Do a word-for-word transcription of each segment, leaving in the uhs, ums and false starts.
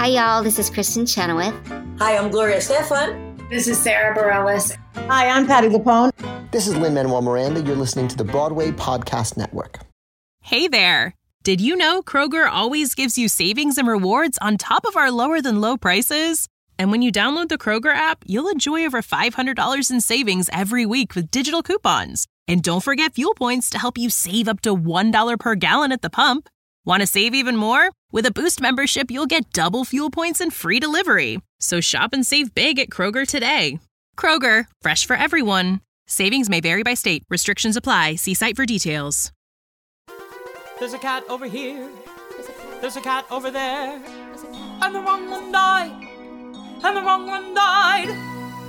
Hi, y'all. This is Kristen Chenoweth. Hi, I'm Gloria Estefan. This is Sarah Bareilles. Hi, I'm Patti LuPone. This is Lin-Manuel Miranda. You're listening to the Broadway Podcast Network. Hey there. Did you know Kroger always gives you savings and rewards on top of our lower than low prices? And when you download the Kroger app, you'll enjoy over five hundred dollars in savings every week with digital coupons. And don't forget fuel points to help you save up to one dollar per gallon at the pump. Want to save even more? With a Boost membership, you'll get double fuel points and free delivery. So shop and save big at Kroger today. Kroger, fresh for everyone. Savings may vary by state. Restrictions apply. See site for details. There's a cat over here. There's a cat over there. And the wrong one died. And the wrong one died.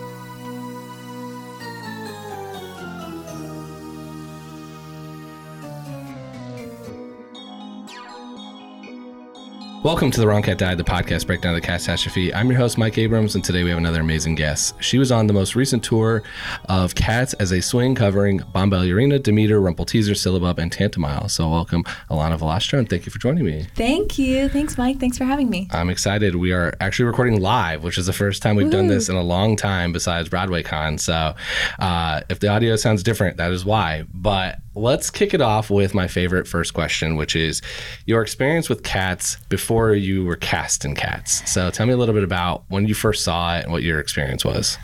Welcome to The Wrong Cat Died, the podcast breakdown of the catastrophe. I'm your host, Mike Abrams, and today we have another amazing guest. She was on the most recent tour of Cats as a Swing, covering Bombalurina, Demeter, Rumpelteazer, Syllabub, and Tantomile. So welcome, Alana Velastro, and thank you for joining me. Thank you. Thanks, Mike. Thanks for having me. I'm excited. We are actually recording live, which is the first time we've Woo. done this in a long time besides BroadwayCon. So uh, if the audio sounds different, that is why. But let's kick it off with my favorite first question, which is your experience with Cats before you were cast in Cats. So tell me a little bit about when you first saw it and what your experience was.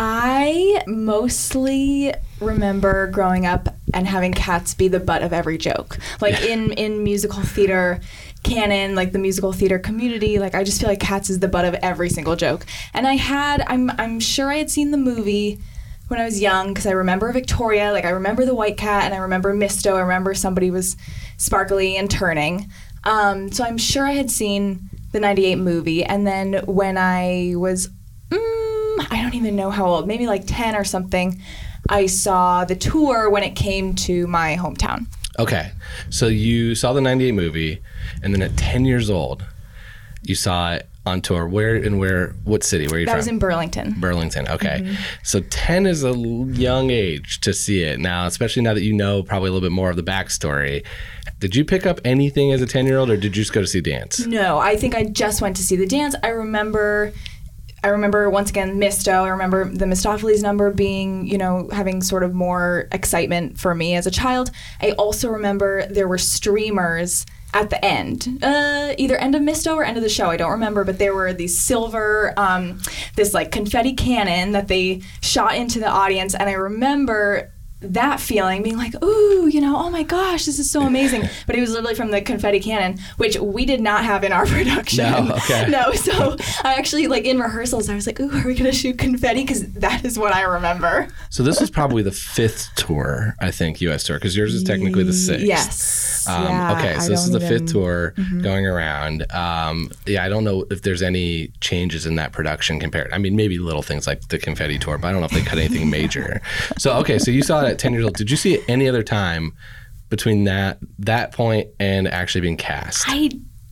I mostly remember growing up and having Cats be the butt of every joke. Like yeah. in, in musical theater canon, like the musical theater community, like I just feel like Cats is the butt of every single joke. And I had, I'm I'm sure I had seen the movie when I was young, because I remember Victoria, like I remember the white cat, and I remember Misto, I remember somebody was sparkly and turning. Um, so I'm sure I had seen the ninety-eight movie, and then when I was, mm, I don't even know how old, maybe like ten or something, I saw the tour when it came to my hometown. Okay, so you saw the ninety-eight movie, and then at ten years old, you saw it on tour. Where and where, what city? Where are you that from? That was in Burlington. Burlington, okay. Mm-hmm. So ten is a young age to see it now, especially now that you know probably a little bit more of the backstory. Did you pick up anything as a ten-year-old, or did you just go to see dance? No, I think I just went to see the dance. I remember, I remember once again, Misto. I remember the Mistopheles number being, you know, having sort of more excitement for me as a child. I also remember there were streamers at the end, uh, either end of Misto or end of the show, I don't remember, but there were these silver, um, this like confetti cannon that they shot into the audience, and I remember that feeling, being like, ooh, you know, oh my gosh, this is so amazing. But it was literally from the confetti cannon, which we did not have in our production. No, okay. No, so I actually, like in rehearsals, I was like, ooh, are we going to shoot confetti? Because that is what I remember. So this was probably the fifth tour, I think, U S tour, because yours is technically the sixth. Yes. Um, yeah, okay, so I this is the even... fifth tour mm-hmm. going around. Um, yeah, I don't know if there's any changes in that production compared. I mean, maybe little things like the confetti tour, but I don't know if they cut anything major. So, okay, so you saw it at ten years old. Did you see it any other time between that that point and actually being cast? I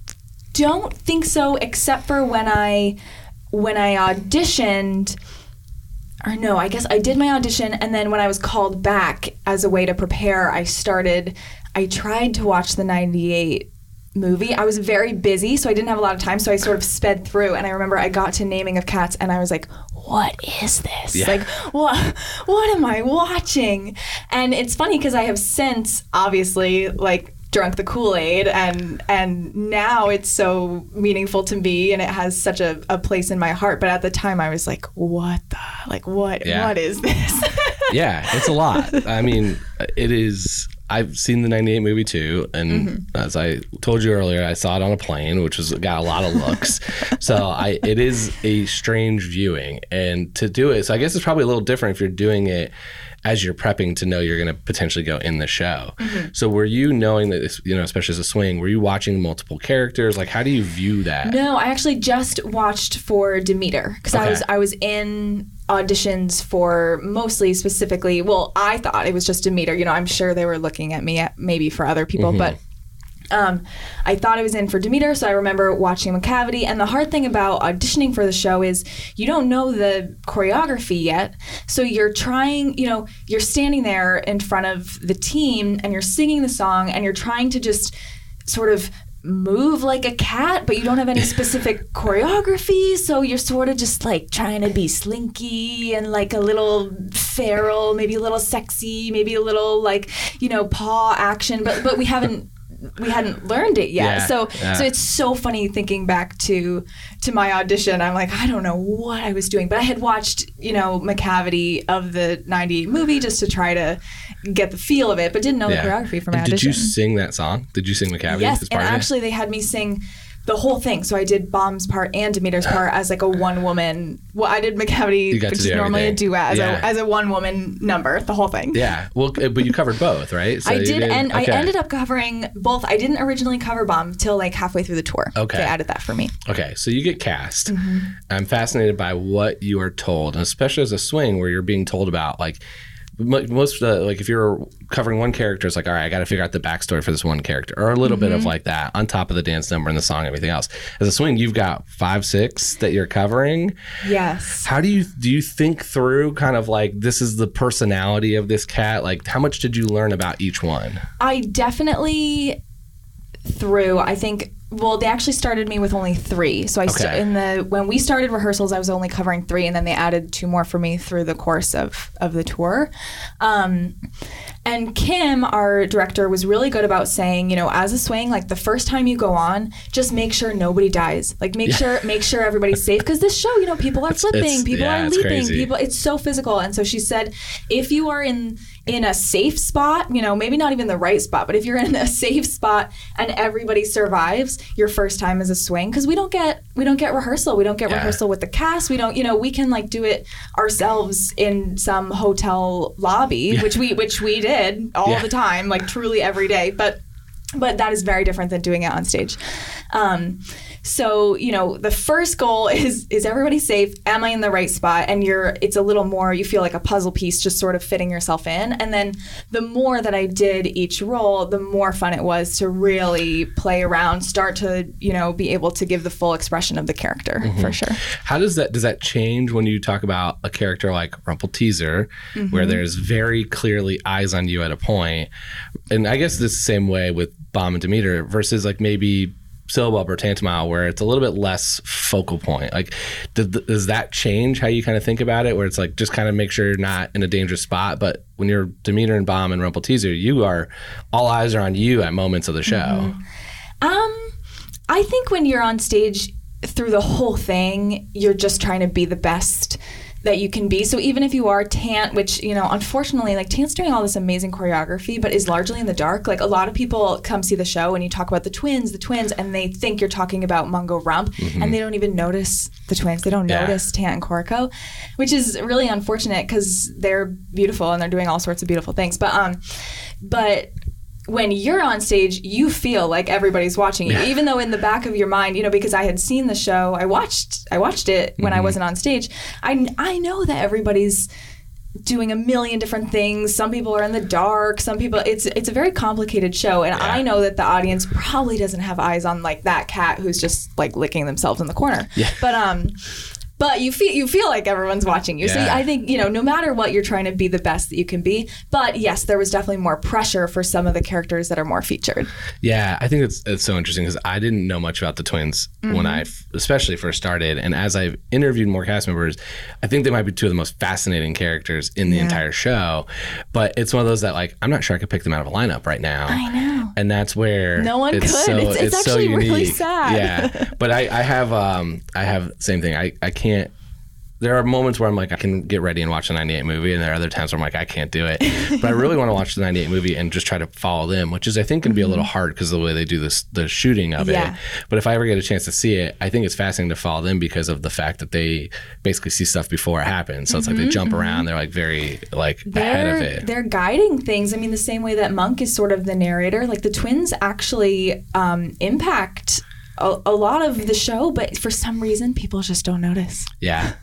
don't think so, except for when I when I auditioned. Or no, I guess I did my audition, and then when I was called back as a way to prepare, I started, I tried to watch the ninety-eight movie. I was very busy, so I didn't have a lot of time, so I sort of sped through, and I remember I got to Naming of Cats, and I was like, what is this? Yeah. Like, what, what am I watching? And it's funny, because I have since, obviously, like, drunk the Kool-Aid, and and now it's so meaningful to me, and it has such a, a place in my heart. But at the time, I was like, what the, like, what, yeah. what is this? Yeah, it's a lot. I mean, it is, I've seen the ninety-eight movie too, and mm-hmm. as I told you earlier, I saw it on a plane, which was got a lot of looks. So I, it is a strange viewing, and to do it, so I guess it's probably a little different if you're doing it as you're prepping to know you're going to potentially go in the show. Mm-hmm. So were you knowing that, this, you know, especially as a swing, were you watching multiple characters? Like, how do you view that? No, I actually just watched for Demeter, because okay. I was I was in auditions for mostly specifically, well, I thought it was just Demeter. You know, I'm sure they were looking at me at maybe for other people, mm-hmm. but Um, I thought I was in for Demeter, so I remember watching Macavity. And the hard thing about auditioning for the show is you don't know the choreography yet. So you're trying, you know, you're standing there in front of the team and you're singing the song and you're trying to just sort of move like a cat, but you don't have any specific choreography, so you're sort of just like trying to be slinky and like a little feral, maybe a little sexy, maybe a little like, you know, paw action, but but we haven't we hadn't learned it yet. Yeah, so yeah. so it's so funny thinking back to to my audition. I'm like, I don't know what I was doing, but I had watched, you know, Macavity of the ninety-eight movie just to try to get the feel of it, but didn't know Yeah. the choreography for my And audition. did you sing that song? Did you sing Macavity? Yes, as and part of it? actually they had me sing the whole thing. So I did Bomb's part and Demeter's part as like a one woman. Well, I did Macavity, You got which to is do normally everything. a duet, as, Yeah. a, as a one woman number, the whole thing. Yeah. Well, uh, but you covered both, right? So I you did, and okay. I ended up covering both. I didn't originally cover Bomb till like halfway through the tour. Okay. They added that for me. Okay, so you get cast. Mm-hmm. I'm fascinated by what you are told, and especially as a swing where you're being told about like mo- most uh, like if you're covering one character, it's like, all right, I got to figure out the backstory for this one character, or a little bit Mm-hmm. of like that on top of the dance number and the song and everything else. As a swing, you've got five, six that you're covering. Yes. How do you do you think through kind of like this is the personality of this cat? Like how much did you learn about each one? I definitely through, I think, well, they actually started me with only three. So I st- Okay. in the when we started rehearsals, I was only covering three, and then they added two more for me through the course of of the tour. Um, and Kim, our director, was really good about saying, you know, as a swing, like the first time you go on, just make sure nobody dies. Like make sure make sure everybody's safe, because this show, you know, people are flipping, it's- people yeah, are it's leaping, crazy. people. It's so physical. And so she said, if you are in in a safe spot, you know, maybe not even the right spot, but if you're in a safe spot and everybody survives your first time as a swing, because we don't get we don't get rehearsal, we don't get Yeah. rehearsal with the cast, we don't, you know, we can like do it ourselves in some hotel lobby, which we which we did all Yeah. the time, like truly every day, but but that is very different than doing it on stage. Um, so, you know, the first goal is, is everybody safe? Am I in the right spot? And you're, it's a little more, you feel like a puzzle piece, just sort of fitting yourself in. And then the more that I did each role, the more fun it was to really play around, start to, you know, be able to give the full expression of the character, for sure. How does that does that change when you talk about a character like Rumpelteazer, where there's very clearly eyes on you at a point, and I guess this same way with Bomb and Demeter versus like maybe Syllabub or Tantamile, where it's a little bit less focal point. Like, does, does that change how you kind of think about it? Where it's like just kind of make sure you're not in a dangerous spot, but when you're Demeter and Bomb and Rumpelteazer, you are all eyes are on you at moments of the show. Mm-hmm. Um, I think when you're on stage through the whole thing, you're just trying to be the best that you can be. So even if you are Tant, which, you know, unfortunately, like Tant's doing all this amazing choreography, but is largely in the dark. Like a lot of people come see the show and you talk about the twins, the twins, and they think you're talking about Mungo Rump, and they don't even notice the twins. They don't Yeah. notice Tant and Koriko, which is really unfortunate because they're beautiful and they're doing all sorts of beautiful things. But um, but when you're on stage, you feel like everybody's watching you, even though in the back of your mind, you know, because I had seen the show, I watched, I watched it when I wasn't on stage. I, I know that everybody's doing a million different things. Some people are in the dark. Some people, it's it's a very complicated show, and I know that the audience probably doesn't have eyes on like that cat who's just like licking themselves in the corner. Yeah. But um. But you feel you feel like everyone's watching you. So Yeah. I think, you know, no matter what, you're trying to be the best that you can be. But yes, there was definitely more pressure for some of the characters that are more featured. Yeah, I think it's it's so interesting because I didn't know much about the twins when I f- especially first started, and as I've interviewed more cast members, I think they might be two of the most fascinating characters in the entire show. But it's one of those that like I'm not sure I could pick them out of a lineup right now. I know. And that's where No one it's could. So, It's- it's so actually really unique. sad. Yeah, but I, I have um I have the same thing. I I can't. There are moments where I'm like, I can get ready and watch the ninety-eight movie, and there are other times where I'm like, I can't do it. But I really want to watch the ninety-eight movie and just try to follow them, which is, I think, can be a little hard because of the way they do this, the shooting of Yeah. it. But if I ever get a chance to see it, I think it's fascinating to follow them because of the fact that they basically see stuff before it happens. So it's like they jump around, they're like very like ahead They're, of it. they're guiding things. I mean, the same way that Monk is sort of the narrator. Like the twins actually um, impact a, a lot of the show, but for some reason, people just don't notice. Yeah.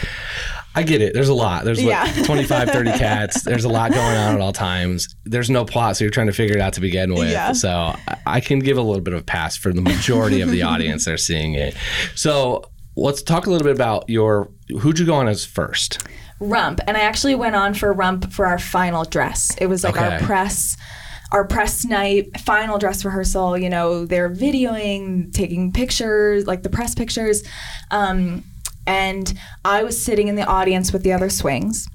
I get it. There's a lot. There's like Yeah. twenty-five, thirty cats. There's a lot going on at all times. There's no plot, so you're trying to figure it out to begin with. Yeah. So I- I can give a little bit of a pass for the majority of the audience that are seeing it. So let's talk a little bit about your, who'd you go on as first? Rump, and I actually went on for Rump for our final dress. It was like Okay. our press our press night, final dress rehearsal, you know, they're videoing, taking pictures, like the press pictures. Um, and I was sitting in the audience with the other swings.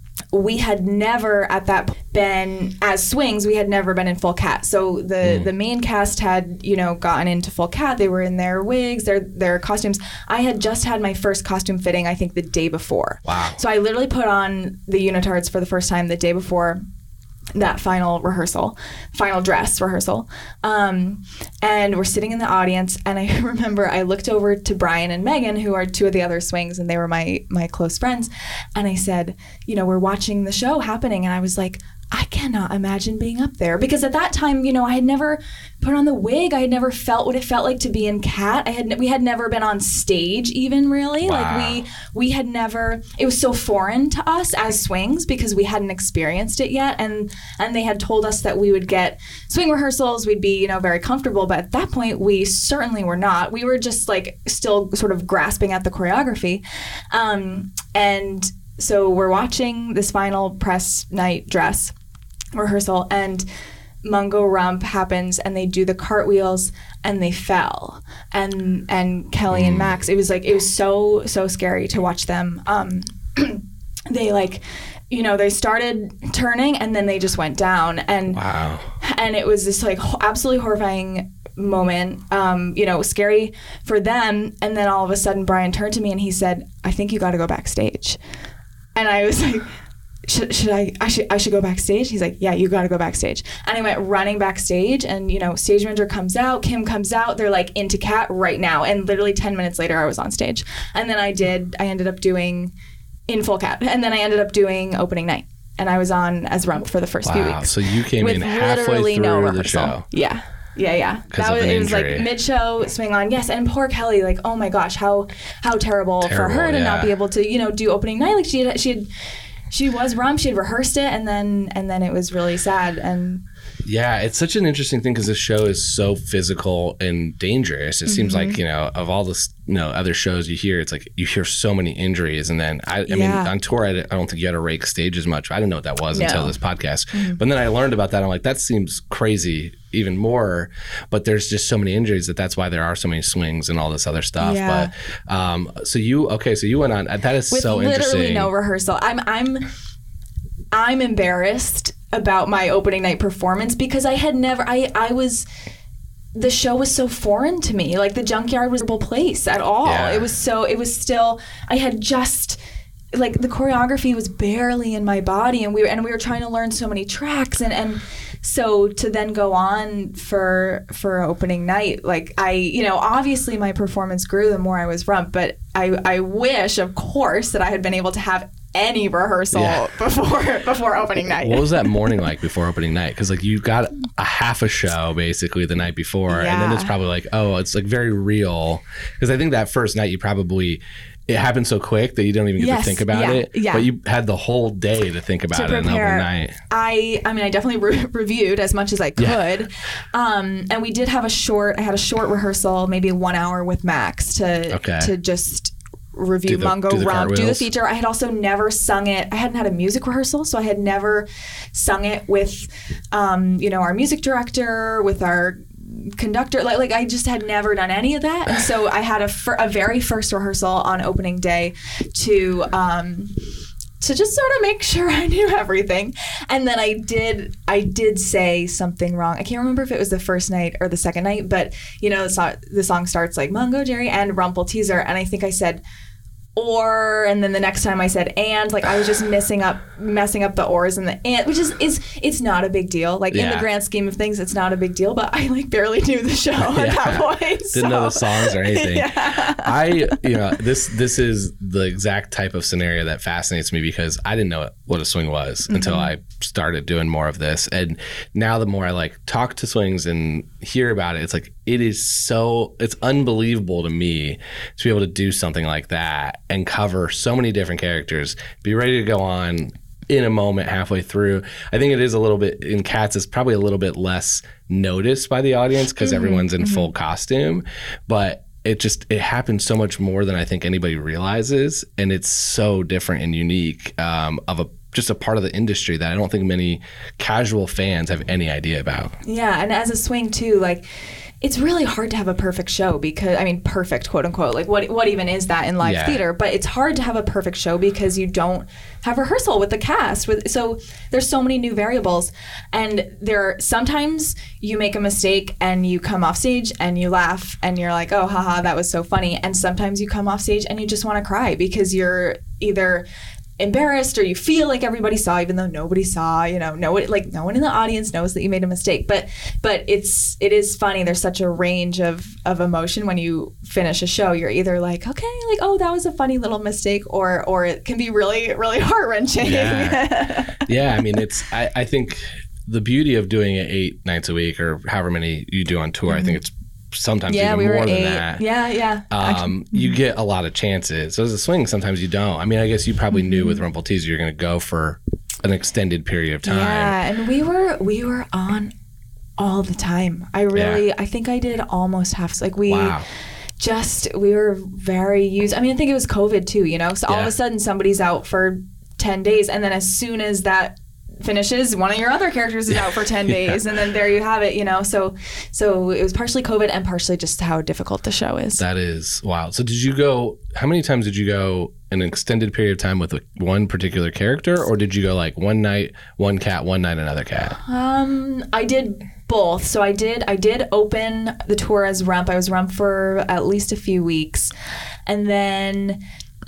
We had never at that point been as swings. We had never been in full cat. So the mm. the main cast had, you know, gotten into full cat. They were in their wigs, their their costumes. I had just had my first costume fitting, I think, the day before. Wow. So I literally put on the unitards for the first time the day before that final rehearsal, final dress rehearsal. Um, and we're sitting in the audience, and I remember I looked over to Brian and Megan, who are two of the other swings, and they were my my close friends. And I said, you know, we're watching the show happening, and I was like, I cannot imagine being up there. Because at that time, you know, I had never put on the wig. I had never felt what it felt like to be in cat. I had we had never been on stage even, really. Wow. Like we we had never, it was so foreign to us as swings because we hadn't experienced it yet. And and they had told us that we would get swing rehearsals, we'd be, you know, very comfortable. But at that point, we certainly were not. We were just like still sort of grasping at the choreography. Um, and so we're watching this final press night dress rehearsal, and Mungo Rump happens, and they do the cartwheels, and they fell, and and Kelly mm. and Max, it was like, it was so so scary to watch them. Um, they like, you know, they started turning, and then they just went down, and wow. and it was this like ho- absolutely horrifying moment. Um, you know, it was scary for them, and then all of a sudden Brian turned to me and he said, "I think you got to go backstage," and I was like, Should, should I, I should, I should go backstage? He's like, yeah, you got to go backstage. And I went running backstage, and, you know, stage manager comes out, Kim comes out, they're like into cat right now. And literally ten minutes later I was on stage. And then I did, I ended up doing in full cat. And then I ended up doing opening night. And I was on as Rump for the first wow. few weeks. So you came with in halfway through no the show. Yeah. Yeah, yeah. That was, it was like mid-show swing on. Yes, and poor Kelly, like, oh my gosh, how how terrible, terrible for her to yeah. not be able to, you know, do opening night. Like she had, she had She was Rump. She had rehearsed it, and then and then it was really sad. And yeah, it's such an interesting thing because this show is so physical and dangerous. It mm-hmm. seems like, you know, of all the, you know, other shows you hear, it's like you hear so many injuries. And then, I, I yeah. mean, on tour, I, I don't think you had to rake stage as much. I didn't know what that was no. until this podcast. Mm-hmm. But then I learned about that. I'm like, that seems crazy even more. But there's just so many injuries that that's why there are so many swings and all this other stuff. Yeah. But um, so you, okay, so you went on. That is With so interesting. With literally no rehearsal. I'm, I'm, I'm embarrassed about my opening night performance because I had never, I, I was, the show was so foreign to me. Like the Junkyard was a place at all. Yeah. It was so, it was still, I had just, like the choreography was barely in my body, and we were, and we were trying to learn so many tracks, and, and so to then go on for, for opening night, like I, you know, obviously my performance grew the more I was Rump, but I, I wish, of course, that I had been able to have any rehearsal yeah. before before opening night. What was that morning like before opening night? Because like you got a half a show basically the night before, yeah. and then it's probably like, oh, it's like very real. Because I think that first night you probably, it happened so quick that you don't even get yes, to think about yeah, it. Yeah. But you had the whole day to think about to it prepare. and overnight. I, I mean, I definitely re- reviewed as much as I could. Yeah. Um, and we did have a short, I had a short rehearsal, maybe one hour with Max to okay. to just review do the, Mungo do the Rump, do the cartwheels. feature. I had also never sung it. I hadn't had a music rehearsal, so I had never sung it with, um, you know, our music director, with our conductor. Like, like I just had never done any of that. And so I had a, fir- a very first rehearsal on opening day to... Um, to just sort of make sure I knew everything. And then I did I did say something wrong. I can't remember if it was the first night or the second night, but you know, the song, the song starts like Mungo, Jerry, and Rumple Teaser. And I think I said, or, and then the next time I said and, like I was just messing up messing up the ors and the and, which is is it's not a big deal. Like yeah. in the grand scheme of things, it's not a big deal. But I like barely knew the show at yeah. that point. Didn't so. know the songs or anything. yeah. I, you know, this this is the exact type of scenario that fascinates me because I didn't know what a swing was mm-hmm. until I started doing more of this. And now the more I like talk to swings and hear about it, it's like it is so it's unbelievable to me to be able to do something like that and cover so many different characters, be ready to go on in a moment halfway through. I think it is a little bit, in Cats, it's probably a little bit less noticed by the audience because mm-hmm, everyone's in mm-hmm. full costume, but it just, it happens so much more than I think anybody realizes. And it's so different and unique um, of a just a part of the industry that I don't think many casual fans have any idea about. Yeah, and as a swing too, like it's really hard to have a perfect show because, I mean, perfect, quote unquote, like what what even is that in live Yeah. theater? But it's hard to have a perfect show because you don't have rehearsal with the cast. With So there's so many new variables. And there sometimes you make a mistake and you come off stage and you laugh and you're like, oh, haha, that was so funny. And sometimes you come off stage and you just want to cry because you're either embarrassed or you feel like everybody saw even though nobody saw, you know, no like no one in the audience knows that you made a mistake, but but it's it is funny. There's such a range of of emotion when you finish a show. You're either like, okay, like, oh, that was a funny little mistake, or or it can be really really heart-wrenching. Yeah, yeah, I mean, it's I, I think the beauty of doing it eight nights a week or however many you do on tour, mm-hmm. I think it's sometimes yeah, even we more were than eight. that. Yeah, yeah. Um, you get a lot of chances. So as a swing, sometimes you don't. I mean, I guess you probably mm-hmm. knew with Rumpelteazer you're going to go for an extended period of time. Yeah, and we were we were on all the time. I really, Yeah. I think I did almost half. Like we. Wow. Just, we were very used. I mean, I think it was COVID too, you know? So all Yeah. of a sudden somebody's out for ten days. And then as soon as that finishes, one of your other characters is out for ten days. And then there you have it, you know? So so it was partially COVID and partially just how difficult the show is. That is wild. So did you go, how many times did you go an extended period of time with one particular character? Or did you go like one night, one cat, one night, another cat? Um, I did both. So I did I did open the tour as Rump. I was Rump for at least a few weeks. And then,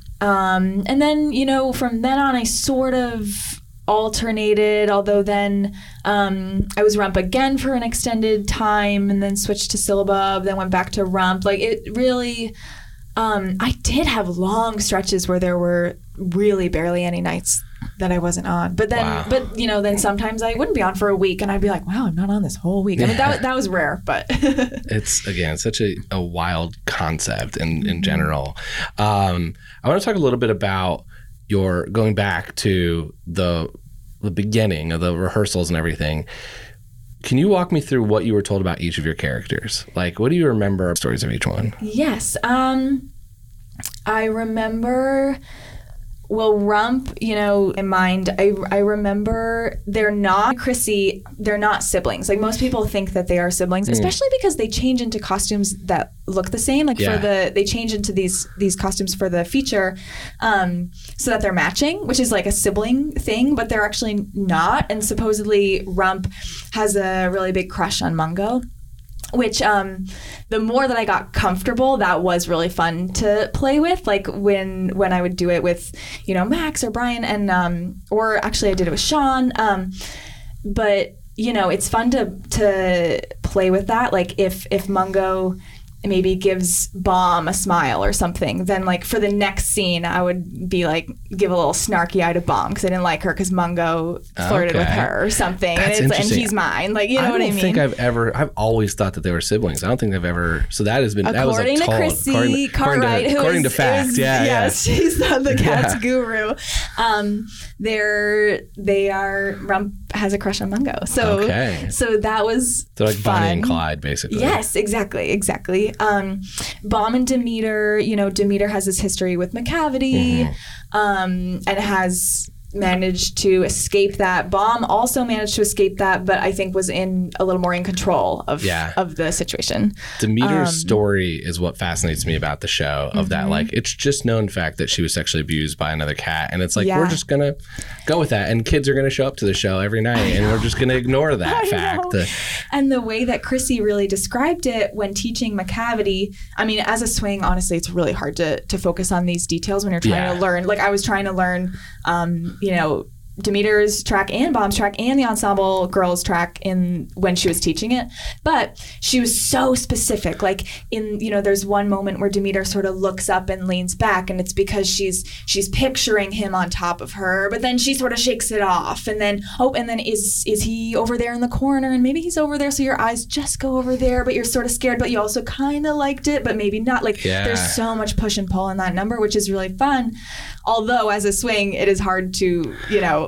um, and then, you know, from then on, I sort of alternated, although then um, I was Rump again for an extended time and then switched to Syllabub, then went back to Rump. Like it really, um, I did have long stretches where there were really barely any nights that I wasn't on. But then, Wow. but you know, then sometimes I wouldn't be on for a week and I'd be like, wow, I'm not on this whole week. I mean, that, that was rare, but. It's, again, such a, a wild concept in, in general. Um, I want to talk a little bit about your going back to the the beginning of the rehearsals and everything. Can you walk me through what you were told about each of your characters? Like, what do you remember stories of each one? Yes. Um, I remember, well, Rump, you know, in mind, I, I remember they're not, Chrissy, they're not siblings. Like most people think that they are siblings, Mm. especially because they change into costumes that look the same. Like Yeah. for the, they change into these these costumes for the feature um, so that they're matching, which is like a sibling thing, but they're actually not. And supposedly Rump has a really big crush on Mungo. Which um, the more that I got comfortable, that was really fun to play with. Like when when I would do it with, you know, Max or Brian, and um, or actually I did it with Sean. Um, but you know, it's fun to to play with that. Like if if Mungo maybe gives Bomb a smile or something, then like for the next scene, I would be like, give a little snarky eye to Bomb because I didn't like her because Mungo flirted with Okay. her or something. That's and, it's, and interesting. he's mine. Like, you know I what don't I mean? think I've ever, I've always thought that they were siblings. I don't think they've ever, so that has been, that was According like to told. Chrissy according to, according Cartwright, to, who according is, to fact, is- yeah, yes, yeah. she's the, the cat's Yeah. guru. Um, they're they are Rump has a crush on Mungo, so Okay. so that was They're like fun. Bonnie and Clyde, basically. Yes, exactly, exactly. Um, Bomb and Demeter, you know, Demeter has this history with McCavity, Mm-hmm. um, and has managed to escape that. Bomb also managed to escape that, but I think was in a little more in control of Yeah. of the situation. Demeter's Um, story is what fascinates me about the show, of that, like, it's just known fact that she was sexually abused by another cat. And it's like, Yeah. we're just going to go with that. And kids are going to show up to the show every night, and we're just going to ignore that I fact. know. The- And the way that Chrissy really described it when teaching McCavity, I mean, as a swing, honestly, it's really hard to to focus on these details when you're trying Yeah. to learn. Like I was trying to learn, um, you know, Demeter's track and Bomb's track and the ensemble girls track in when she was teaching it, but she was so specific. Like in, you know, there's one moment where Demeter sort of looks up and leans back, and it's because she's she's picturing him on top of her, but then she sort of shakes it off, and then oh, and then is is he over there in the corner, and maybe he's over there, so your eyes just go over there, but you're sort of scared, but you also kind of liked it, but maybe not. Like Yeah. there's so much push and pull in that number, which is really fun. Although as a swing, it is hard to, you know,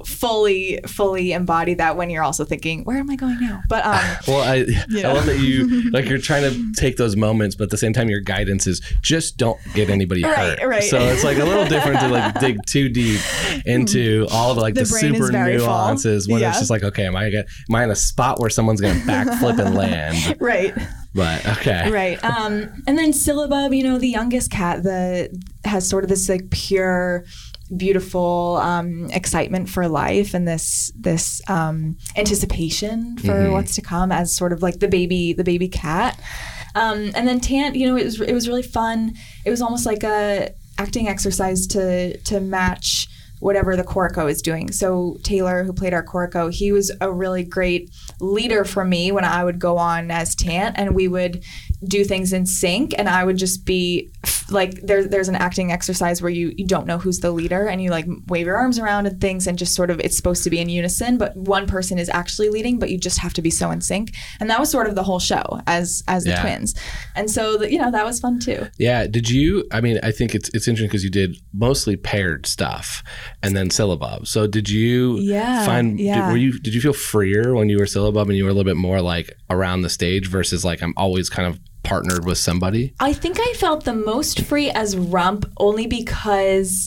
fully, fully embody that when you're also thinking, where am I going now? But um, well, I you know. I love that you like you're trying to take those moments, but at the same time, your guidance is just don't get anybody Right, hurt. right. So it's like a little different to like dig too deep into all of like the, The brain is super very full. nuances when Yeah. it's just like, okay, am I get, am I in a spot where someone's gonna backflip and land? right. But okay, Right. Um, and then Syllabub, you know, the youngest cat, the has sort of this like pure, beautiful um, excitement for life and this this um, anticipation for Mhm. what's to come as sort of like the baby the baby cat. Um, and then Tant, you know, it was it was really fun. It was almost like a acting exercise to to match whatever the Corico is doing. So Taylor, who played our Corico, he was a really great leader for me when I would go on as Tant, and we would do things in sync, and I would just be like, there's there's an acting exercise where you, you don't know who's the leader, and you like wave your arms around and things, and just sort of, it's supposed to be in unison, but one person is actually leading, but you just have to be so in sync. And that was sort of the whole show as as the Yeah. twins. And so, the, you know, that was fun too. Yeah. Did you? I mean, I think it's it's interesting because you did mostly paired stuff, and then Syllabub. So did you Yeah, find? yeah. Did, were you? Did you feel freer when you were Syllabub and you were a little bit more like around the stage versus like I'm always kind of partnered with somebody? I think I felt the most free as Rump only because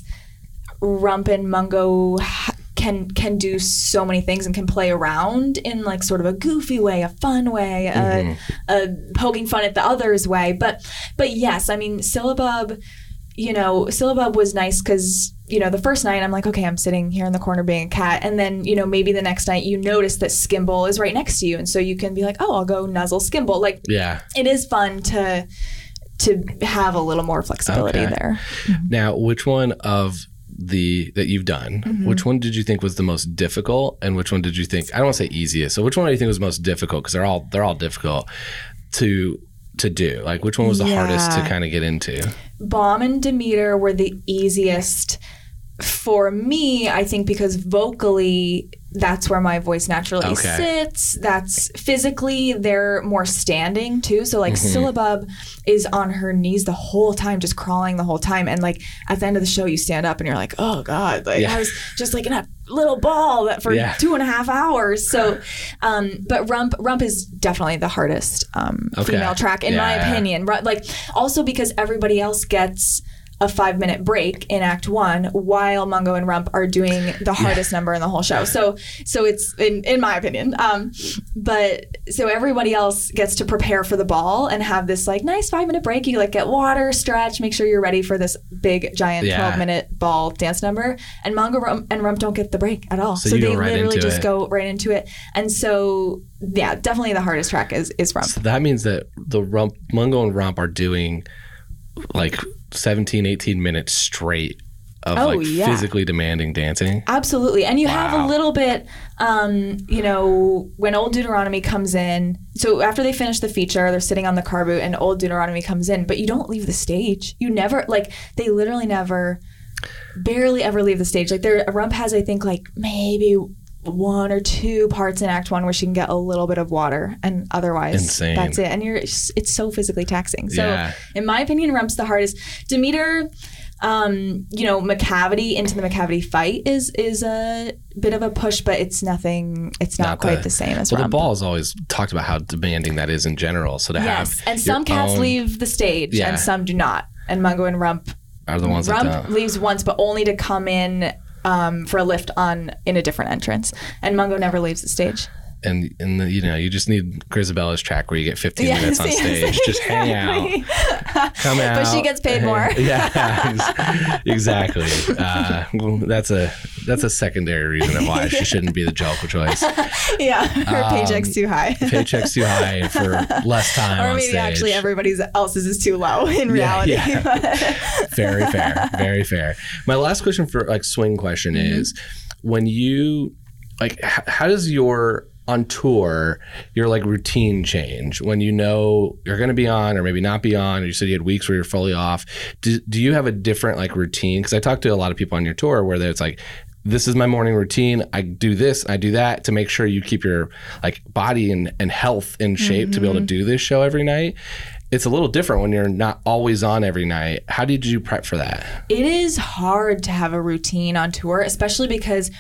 Rump and Mungo ha- can can do so many things and can play around in like sort of a goofy way, a fun way, a, a poking fun at the others way. But but yes, I mean Syllabub, you know, Syllabub was nice because, you know, the first night I'm like, okay, I'm sitting here in the corner being a cat. And then, you know, maybe the next night you notice that Skimble is right next to you. And so you can be like, oh, I'll go nuzzle Skimble. Like, Yeah. it is fun to to have a little more flexibility Okay. there. Now, which one of the that you've done, Mm-hmm. which one did you think was the most difficult, and which one did you think, I don't want to say easiest, so which one do you think was most difficult, because they're all they're all difficult to to do? Like, which one was the hardest to Yeah. kind of get into? Bomb and Demeter were the easiest for me, I think, because vocally that's where my voice naturally Okay. sits. That's physically they're more standing too. So like Mm-hmm. Syllabub is on her knees the whole time, just crawling the whole time. And like at the end of the show, you stand up and you're like, oh God, like Yeah. I was just like in a little ball that for Yeah. two and a half hours. So, um, but Rump Rump is definitely the hardest um, Okay. female track in my Yeah. opinion. Ru- Like also because everybody else gets a five minute break in act one while Mungo and Rump are doing the hardest number in the whole show. So so it's in, in my opinion. Um, but so everybody else gets to prepare for the ball and have this like nice five minute break. You like get water, stretch, make sure you're ready for this big giant Yeah. twelve minute ball dance number. And Mungo Rump, and Rump don't get the break at all. So So, you they go right literally into just it. go right into it. And so yeah, definitely the hardest track is is Rump. So that means that the rump, Mungo and Rump are doing like seventeen, eighteen minutes straight of Oh, like yeah. physically demanding dancing. Absolutely. And you have Wow. a little bit, um, you know, when Old Deuteronomy comes in. So after they finish the feature, they're sitting on the car boot and Old Deuteronomy comes in, but you don't leave the stage. You never, like, they literally never, barely ever leave the stage. Like, their Rump has, I think, like maybe one or two parts in Act One where she can get a little bit of water, and otherwise Insane. that's it. And you're, it's, it's so physically taxing. So, Yeah. in my opinion, Rump's the hardest. Demeter, um, you know, McCavity into the McCavity fight is is a bit of a push, but it's nothing. It's not, quite the, same as well. Rump. The ball is always talked about how demanding that is in general. So to Yes, have and some your cats own leave the stage, Yeah. and some do not. And Mungo and Rump, are the ones that Rump don't. leaves once, but only to come in um, for a lift on in a different entrance. And Mungo never leaves the stage. And and the, you know, you just need Grisabella's track where you get fifteen Yes, minutes on yes, stage. Just hang out, come out. But she gets paid more. Yeah, exactly. Uh, well, that's a that's a secondary reason of why she shouldn't be the Jellicle choice. Yeah, her Um, paycheck's too high. Paycheck's too high for less time Or on maybe stage. actually everybody else's is too low in reality. yeah. Very fair. Very fair. My last question for like swing question Mm-hmm. is, when you like, h- how does your on tour, your like routine change when you know you're going to be on or maybe not be on, or you said you had weeks where you're fully off. Do, do you have a different like routine? Because I talked to a lot of people on your tour where it's like, this is my morning routine. I do this, I do that to make sure you keep your like body and, and health in shape to be able to do this show every night. It's a little different when you're not always on every night. How did you prep for that? It is hard to have a routine on tour, especially because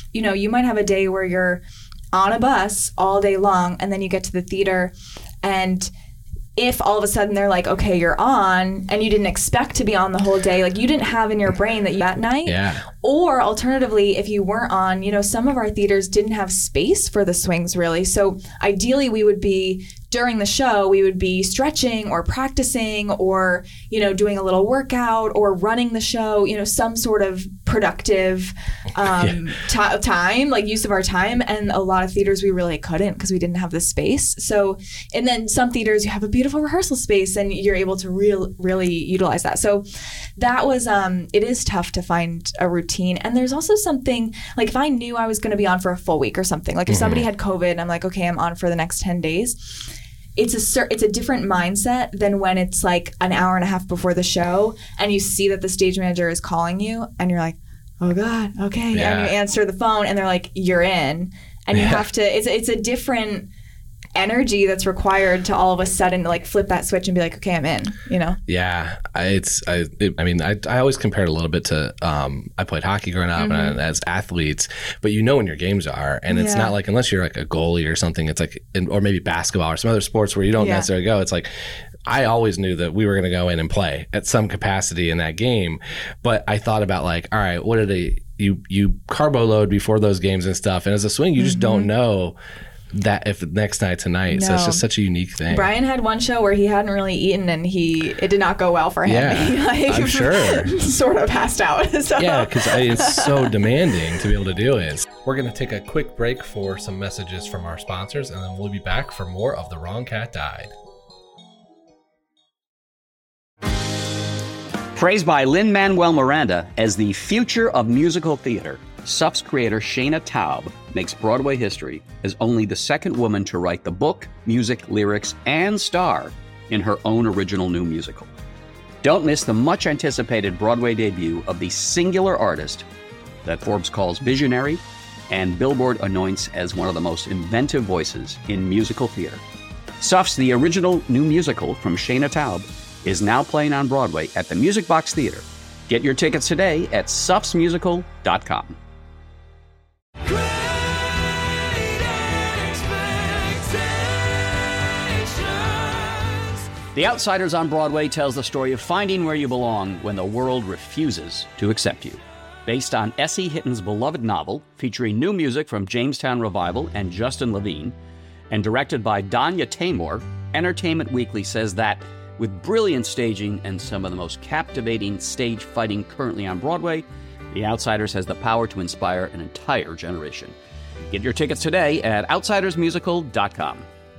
you know, you might have a day where you're on a bus all day long and then you get to the theater, and if all of a sudden they're like, okay, you're on, and you didn't expect to be on the whole day, like you didn't have in your brain that you that night. Yeah. Or alternatively, if you weren't on, you know, some of our theaters didn't have space for the swings really. So ideally we would be, during the show, we would be stretching or practicing or, you know, doing a little workout or running the show, you know, some sort of productive um, yeah. t- time, like use of our time. And a lot of theaters we really couldn't because we didn't have the space. So, and then some theaters you have a beautiful rehearsal space and you're able to real, really utilize that. So that was, um, it is tough to find a routine. And there's also something, like if I knew I was going to be on for a full week or something, like if mm-hmm. somebody had COVID and I'm like, okay, I'm on for the next ten days. It's a cer- it's a different mindset than when it's like an hour and a half before the show and you see that the stage manager is calling you and you're like, oh God, okay. Yeah. And you answer the phone and they're like, you're in. And you yeah. have to, it's, it's a different energy that's required to all of a sudden like flip that switch and be like, okay, I'm in, you know? Yeah. I, it's, I, it, I mean, I, I always compare it a little bit to, um, I played hockey growing up mm-hmm. and as athletes, but you know when your games are, and it's yeah. not like, unless you're like a goalie or something, it's like, in, or maybe basketball or some other sports where you don't yeah. necessarily go. It's like, I always knew that we were going to go in and play at some capacity in that game. But I thought about like, all right, what did they, you, you carbo load before those games and stuff. And as a swing, you mm-hmm. just don't know that if next night tonight. No. So it's just such a unique thing. Brian had one show where he hadn't really eaten and he it did not go well for him. Yeah, he, like, I'm sure. sort of passed out. So. Yeah, because it's so demanding to be able to do it. We're going to take a quick break for some messages from our sponsors, and then we'll be back for more of The Wrong Cat Died. Praised by Lin-Manuel Miranda as the future of musical theater, S U F's creator Shana Taub makes Broadway history as only the second woman to write the book, music, lyrics, and star in her own original new musical. Don't miss the much-anticipated Broadway debut of the singular artist that Forbes calls visionary and Billboard anoints as one of the most inventive voices in musical theater. S U F's The Original New Musical from Shana Taub is now playing on Broadway at the Music Box Theater. Get your tickets today at sufs musical dot com. The Outsiders on Broadway tells the story of finding where you belong when the world refuses to accept you. Based on Essie Hitton's beloved novel, featuring new music from Jamestown Revival and Justin Levine, and directed by Danya Taymor, Entertainment Weekly says that with brilliant staging and some of the most captivating stage fighting currently on Broadway, The Outsiders has the power to inspire an entire generation. Get your tickets today at outsiders musical dot com.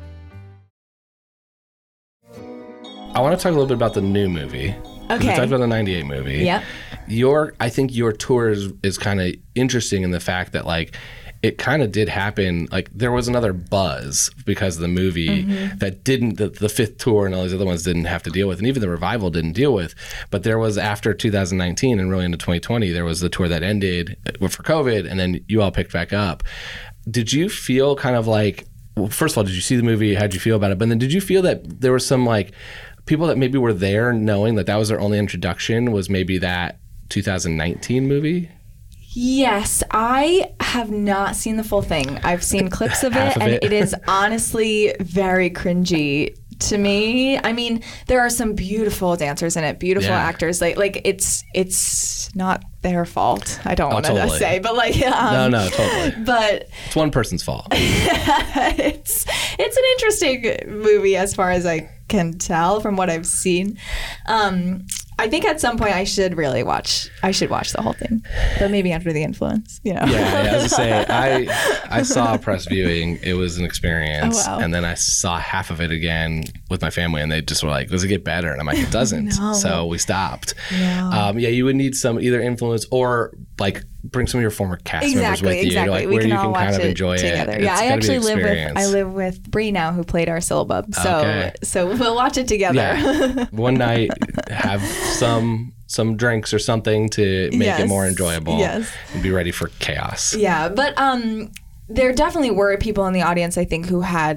I want to talk a little bit about the new movie. Okay. We talked about the ninety-eight movie. Yep. Your, I think your tour is, is kind of interesting in the fact that, like, it kind of did happen. Like, there was another buzz because of the movie mm-hmm. that didn't, the, the fifth tour and all these other ones didn't have to deal with, and even the revival didn't deal with. But there was, after two thousand nineteen and really into twenty twenty, there was the tour that ended for COVID, and then you all picked back up. Did you feel kind of like, well, first of all, did you see the movie? How'd you feel about it? But then did you feel that there was some, like, people that maybe were there knowing that that was their only introduction was maybe that two thousand nineteen movie? Yes, I have not seen the full thing. I've seen clips of it, of and it. it is honestly very cringy to me. I mean, there are some beautiful dancers in it, beautiful Yeah. actors. Like, like it's it's not their fault. I don't Oh, want to totally. say, but like, um, No, no, totally. But It's one person's fault. it's it's an interesting movie as far as I can tell from what I've seen. Um, I think at some point I should really watch. I should watch the whole thing, but maybe under the influence, you know. Yeah, yeah, I was gonna say I I saw a press viewing. It was an experience, Oh, wow. and then I saw half of it again with my family, and they just were like, "Does it get better?" And I'm like, "It doesn't." No. So we stopped. No. Um, yeah, you would need some either influence or like bring some of your former cast members Exactly, with you, exactly. like we where can you all can watch kind of it enjoy together. it. Yeah, It's I gotta be actually an live with experience. I live with Bree now, who played our syllabub. So Okay. so we'll watch it together. Yeah. One night, have some some drinks or something to make Yes, it more enjoyable. yes. And be ready for chaos. Yeah, but um, there definitely were people in the audience, I think, who had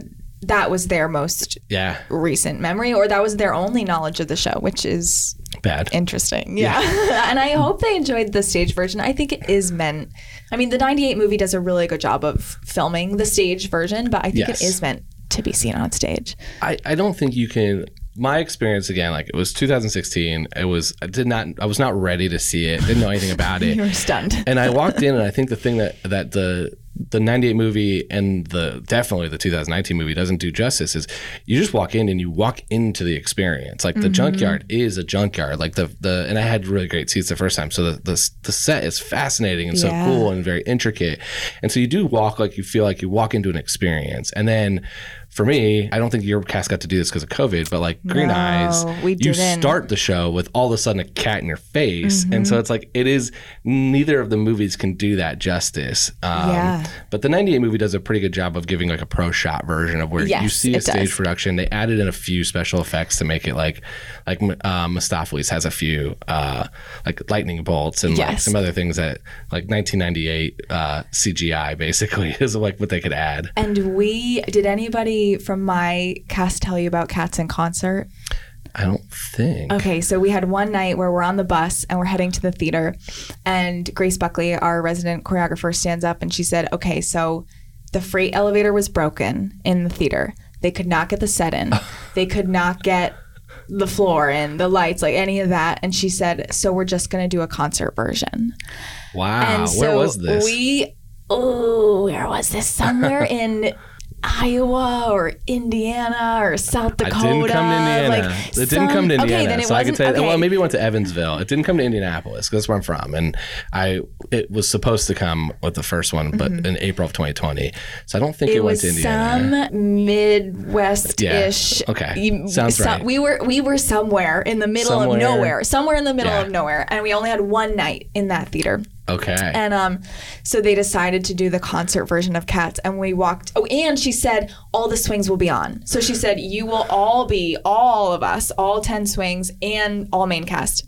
that was their most Yeah. recent memory, or that was their only knowledge of the show, which is Bad. interesting. Yeah. yeah. And I hope they enjoyed the stage version. I think it is meant, I mean, the ninety-eight movie does a really good job of filming the stage version, but I think Yes. it is meant to be seen on stage. I, I don't think you can. My experience again, like it was two thousand sixteen. It was I did not I was not ready to see it. Didn't know anything about it. You were stunned. And I walked in, and I think the thing that that the the ninety-eight movie and the definitely the two thousand nineteen movie doesn't do justice is you just walk in and you walk into the experience. Like the Mm-hmm. junkyard is a junkyard. Like the the and I had really great seats the first time, so the the, the set is fascinating and so Yeah. cool and very intricate. And so you do walk like you feel like you walk into an experience, and then. For me, I don't think your cast got to do this because of COVID, but like Green No, Eyes, we you didn't. start the show with all of a sudden a cat in your face. Mm-hmm. And so it's like, it is, neither of the movies can do that justice. Um, Yeah. But the ninety-eight movie does a pretty good job of giving like a pro shot version of where you Yes, see a it stage does. production. They added in a few special effects to make it like, like uh, Mistopheles has a few uh, like lightning bolts and like Yes. some other things that like nineteen ninety-eight uh, C G I basically is like what they could add. And we, did anybody from my cast tell you about Cats in Concert? I don't think. Okay, so we had one night where we're on the bus and we're heading to the theater, and Grace Buckley, our resident choreographer, stands up and she said, okay, so the freight elevator was broken in the theater. They could not get the set in. They could not get the floor in, the lights, like any of that. And she said, so we're just going to do a concert version. Wow. And so Where was this? we, oh, where was this? Somewhere in Iowa or Indiana or South Dakota. I didn't come to Indiana. Like it didn't come to some- Indiana. Okay, then it so I could wasn't. tell you, okay. well, maybe it went to Evansville. It didn't come to Indianapolis because that's where I'm from. And I, it was supposed to come with the first one, but in April of twenty twenty. So I don't think it, it went was to Indiana. some Midwest-ish. Yeah, okay. you- Sounds some- right. We were we were somewhere in the middle Somewhere. of nowhere, somewhere in the middle Yeah. of nowhere, and we only had one night in that theater. Okay. And um, so they decided to do the concert version of Cats, and we walked. Oh, and she said all the swings will be on. So she said you will all be, all of us, all ten swings, and all main cast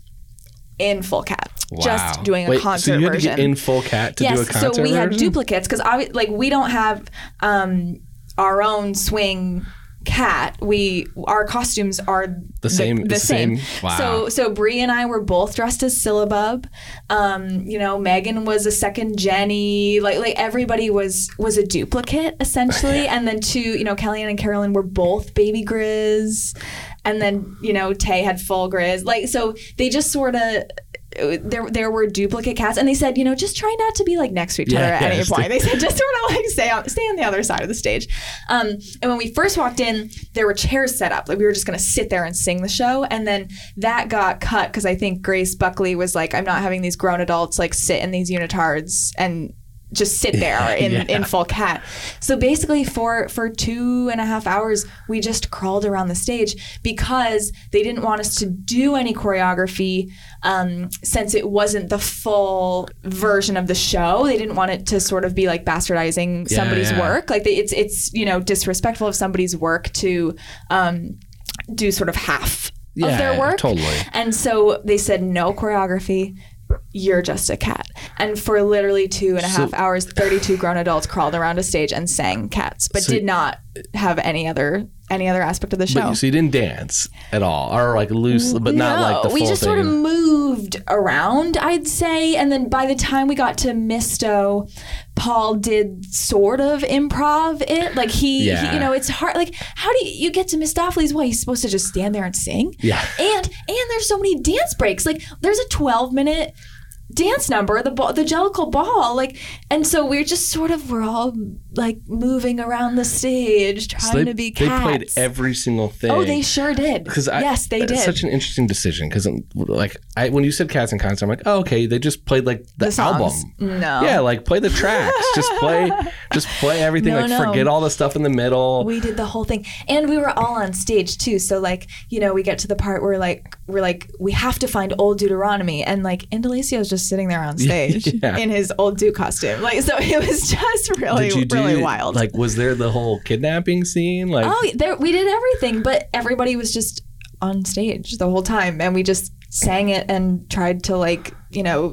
in full cat, Wow. just doing a Wait, concert so you had version. to get in full cat to yes, do a concert so we had version? duplicates because I like we don't have um our own swing cat. We our costumes are The same- The, the same. same? Wow. So so Bree and I were both dressed as Syllabub. Um, you know, Megan was a second Jenny. Like like everybody was was a duplicate essentially. And then two, you know, Kellyanne and Carolyn were both baby Grizz. And then, you know, Tay had full Grizz. Like so they just sort of there there were duplicate cats, and they said, you know, just try not to be like next to each Yeah, other at yeah, any just- point. They said just sort of like stay on stay on the other side of the stage. Um, and when we first walked in, there were chairs set up. Like we were just going to sit there and sing the show, and then that got cut because I think Grace Buckley was like, I'm not having these grown adults like sit in these unitards and just sit there in, Yeah. in full cat. So basically for for two and a half hours, we just crawled around the stage because they didn't want us to do any choreography um, since it wasn't the full version of the show. They didn't want it to sort of be like bastardizing Yeah, somebody's yeah. work. Like they, it's, it's, you know, disrespectful of somebody's work to um, do sort of half Yeah, of their work. totally. And so they said no choreography. You're just a cat. And for literally two and a half So- hours, thirty-two grown adults crawled around a stage and sang Cats, but So- did not have any other any other aspect of the show. But you, so you didn't dance at all, or like loose, but not like the full we just thing. sort of moved around, I'd say. And then by the time we got to Misto, Paul did sort of improv it. Like he, Yeah. he you know, it's hard. Like, how do you, you get to Mistopheles? What, he's supposed to just stand there and sing? Yeah. And and there's so many dance breaks. Like, there's a twelve minute dance number, the ball, the Jellicle Ball, like, and so we're just sort of we're all like moving around the stage trying So they, to be they cats. played every single thing. Oh, they sure did. Because yes, they it's did. such an interesting decision. Because like I, when you said Cats in Concert, I'm like, oh, okay, they just played like the, The songs. album. No. Yeah, like play the tracks. just play, just play everything. No, like no. forget all the stuff in the middle. We did the whole thing, and we were all on stage too. So like, you know, we get to the part where like we're like we have to find old Deuteronomy, and like Indalesio's just sitting there on stage Yeah. in his old Duke costume. Like, so it was just really, Did you do, really wild. Like, was there the whole kidnapping scene? Like, oh, there, we did everything, but everybody was just on stage the whole time, and we just sang it and tried to like, you know,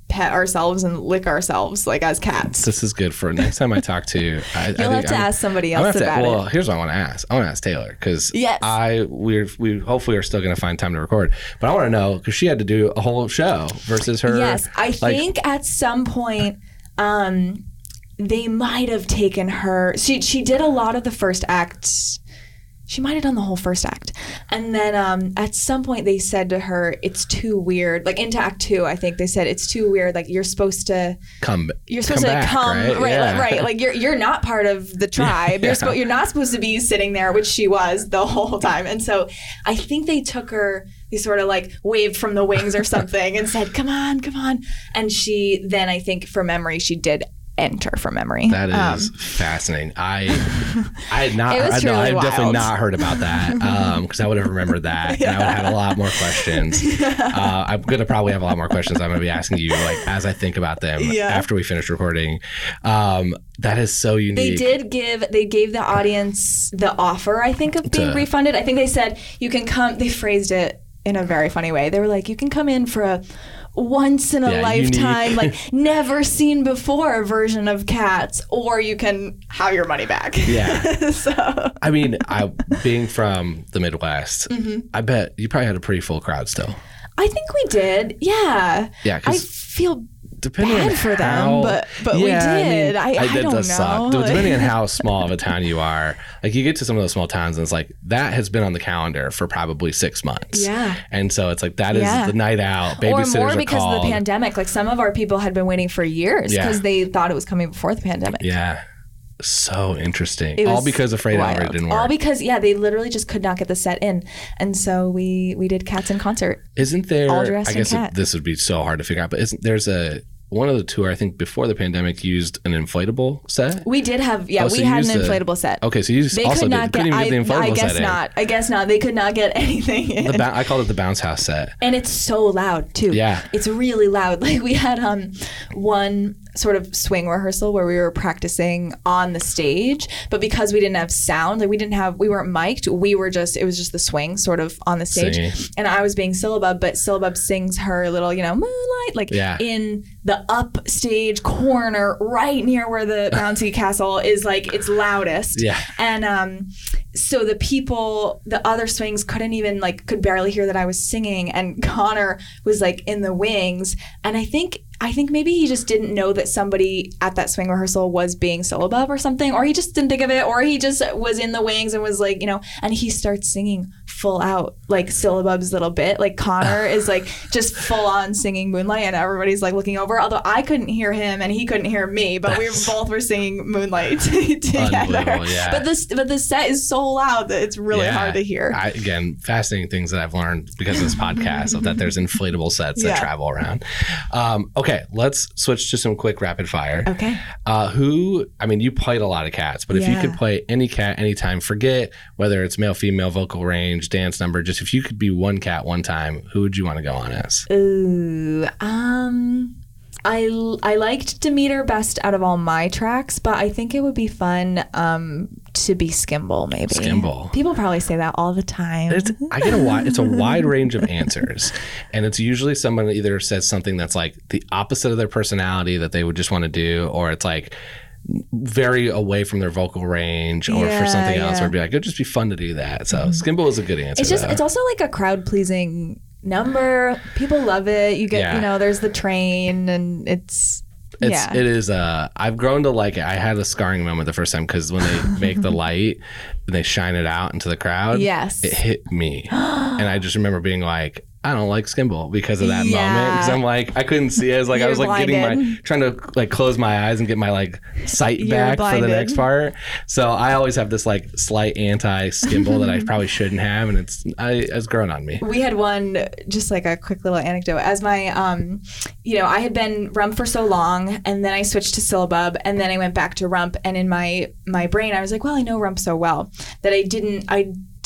pet ourselves and lick ourselves like as cats. This is good for next time I talk to you. I, You'll I have to I'm, ask somebody I'm else gonna have about to, well, it. here's what I want to ask. I want to ask Taylor because Yes. I we're we hopefully are still going to find time to record. But I want to know because she had to do a whole show versus her. Yes, I like, think at some point um, they might have taken her. She she did a lot of the first act. She might have done the whole first act. And then um, at some point they said to her, it's too weird. Like into act two, I think they said, it's too weird. Like you're supposed to come You're supposed come to back, come right? right, Yeah. like, right. Like you're you're not part of the tribe. Yeah. You're supposed you're not supposed to be sitting there, which she was the whole time. And so I think they took her, they sort of like waved from the wings or something and said, come on, come on. And she then I think for memory, she did enter from memory. That is Um, fascinating. I I had not It was I know truly I've definitely wild. not heard about that um because I would have remembered that and I would have had a lot more questions. Uh, I'm gonna probably have a lot more questions I'm gonna be asking you like as I think about them Yeah. after we finish recording. Um, that is so unique. They did give they gave the audience the offer, I think, of being To- refunded. I think they said you can come. They phrased it in a very funny way. They were like, you can come in for a once in a Yeah, lifetime, unique. like never seen before version of Cats, or you can have your money back. Yeah. so I mean, I being from the Midwest, Mm-hmm. I bet you probably had a pretty full crowd still. I think we did. Yeah. Yeah, 'cause I feel Depending bad on for them, how- but but we Yeah, I mean, did. I, I, that don't does know. suck. Depending on how small of a town you are, like you get to some of those small towns and it's like that has been on the calendar for probably six months. Yeah. And so it's like that is Yeah. the night out. Or Babysitters more are because called. of the pandemic. Like some of our people had been waiting for years Yeah. because they thought it was coming before the pandemic. Yeah. So interesting. It All was because Afraid wild. Albert didn't work. All because yeah, they literally just could not get the set in, and so we we did Cats in concert. Isn't there? all dressed I in guess it, cat. this would be so hard to figure out, but isn't there's a one of the tour I think before the pandemic used an inflatable set? We did have yeah, Oh, so we you had used an the- inflatable set. Okay, so you just They also could did, not couldn't get. even I, get the inflatable I guess set in. not. I guess not. They could not get anything in. The ba- I called it the bounce house set. And it's so loud too. Yeah. It's really loud. Like we had um one sort of swing rehearsal where we were practicing on the stage, but because we didn't have sound, like we didn't have we weren't mic'd, we were just it was just the swing sort of on the stage. Singing. And I was being Syllabub, but Syllabub sings her little, you know, moonlight like Yeah. in the upstage corner right near where the bouncy castle is, like it's loudest. Yeah. And um so the people, the other swings couldn't even like, could barely hear that I was singing, and Connor was like in the wings. And I think, I think maybe he just didn't know that somebody at that swing rehearsal was being Syllabub or something, or he just didn't think of it, or he just was in the wings and was like, you know, and he starts singing full out like Syllabub's little bit. Like Connor is like just full on singing Moonlight, and everybody's like looking over, although I couldn't hear him and he couldn't hear me, but we both were singing Moonlight together. Unbelievable, yeah. But this, but the set is so loud that it's really Yeah. hard to hear. I, again, fascinating things that I've learned because of this podcast of that there's inflatable sets Yeah. that travel around. Um, okay, let's switch to some quick rapid fire. Okay. Uh, who, I mean, you played a lot of cats, but if you Yeah. could play any cat anytime, forget whether it's male, female, vocal range, dance number, just if you could be one cat one time, who would you want to go on as? Ooh, um, I I liked Demeter best out of all my tracks, but I think it would be fun um to be Skimble maybe. Skimble. People probably say that all the time. It's, I get a wide, it's a wide range of answers, and it's usually someone that either says something that's like the opposite of their personality that they would just want to do, or it's like very away from their vocal range, or Yeah, for something else, yeah. where it'd be like it'd just be fun to do that. So Skimble is a good answer. It's just though. it's also like a crowd pleasing number. People love it. You get Yeah. you know there's the train and it's. It's, yeah. It is. Uh, I've grown to like it. I had a scarring moment the first time because when they make the light and they shine it out into the crowd, Yes. it hit me, and I just remember being like, I don't like Skimble because of that Yeah. moment. Because I'm like, I couldn't see. I was like, I You're was like getting my blinded. trying to like close my eyes and get my like sight You're back for the blinded. next part. So I always have this like slight anti Skimble that I probably shouldn't have, and it's I it's grown on me. We had one, just like a quick little anecdote. As my, um, you know, I had been Rump for so long, and then I switched to Syllabub, and then I went back to Rump. And in my my brain, I was like, well, I know Rump so well that I didn't, I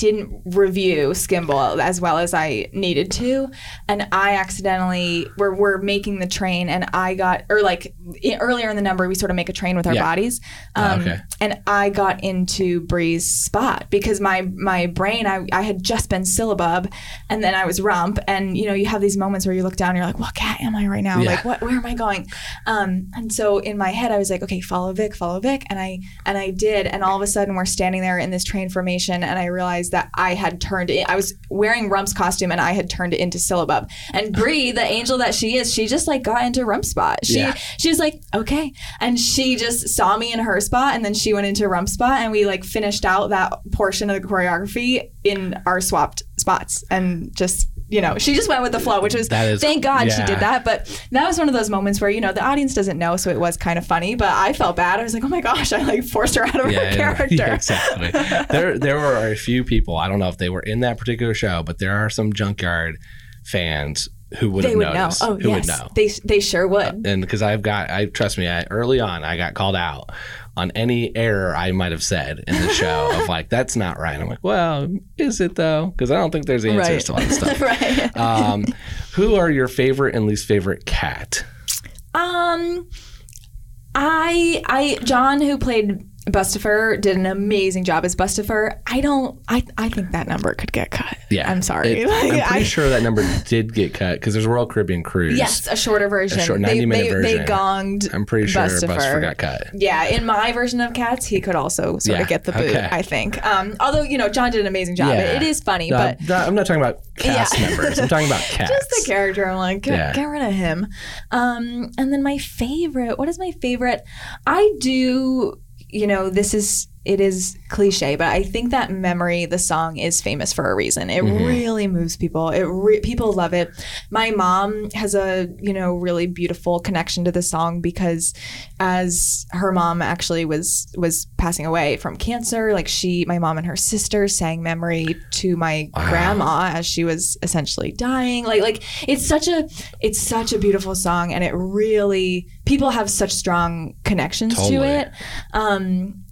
didn't review Skimble as well as I needed to, and I accidentally we're we're making the train, and I got or like i- earlier in the number we sort of make a train with our Yeah. bodies, Oh, um, okay. and I got into Bree's spot because my my brain I I had just been syllabub, and then I was rump, and you know you have these moments where you look down and you're like, what cat am I right now? Yeah. Like what where am I going? Um, and so in my head I was like, okay, follow Vic, follow Vic, and I and I did, and all of a sudden we're standing there in this train formation, and I realized that I had turned it, I was wearing Rump's costume, and I had turned it into syllabub. And Bree, the angel that she is, she just like got into Rump spot. She Yeah. she was like, okay, and she just saw me in her spot, and then she went into Rump spot, and we like finished out that portion of the choreography in our swapped spots, and just. You know, she just went with the flow, which was, That is- thank God she yeah. did that. But that was one of those moments where, you know, the audience doesn't know, so it was kind of funny. But I felt bad. I was like, oh my gosh, I like forced her out of her Yeah, character. yeah, exactly. There, there were a few people. I don't know if they were in that particular show, but there are some Junkyard fans who would They have would know. noticed. Oh, who yes. would know. They, they sure would. And because I've got, I trust me, I, early on, I got called out on any error I might have said in the show of like, that's not right. I'm like, well, is it though? Because I don't think there's answers Right. to all this stuff. Right. Um, who are your favorite and least favorite cat? Um, I, I, John, who played Bustifer, did an amazing job as Bustifer. I don't, I, I think that number could get cut. Yeah, I'm sorry. It- Like, I'm pretty I- sure that number did get cut because there's a Royal Caribbean cruise. Yes, a shorter version. A short they, ninety-minute they, version. They gonged. I'm pretty sure Bustifer. Bustifer got cut. Yeah, in my version of Cats, he could also sort Yeah, of get the boot. okay. I think. Um, although you know, John did an amazing job. Yeah. It is funny, No, but no, I'm not talking about cast Yeah. members. I'm talking about cats. just the character. I'm like, get, Yeah. get rid of him. Um, and then my favorite. What is my favorite? I do. You know, this is. It is cliche, but I think that Memory, the song, is famous for a reason. It Mm-hmm. really moves people. It re- people love it. My mom has a, you know, really beautiful connection to the song because as her mom actually was was passing away from cancer, like she, my mom and her sister sang Memory to my grandma as she was essentially dying. Like like it's such a it's such a beautiful song, and it really people have such strong connections Totally. to it. Um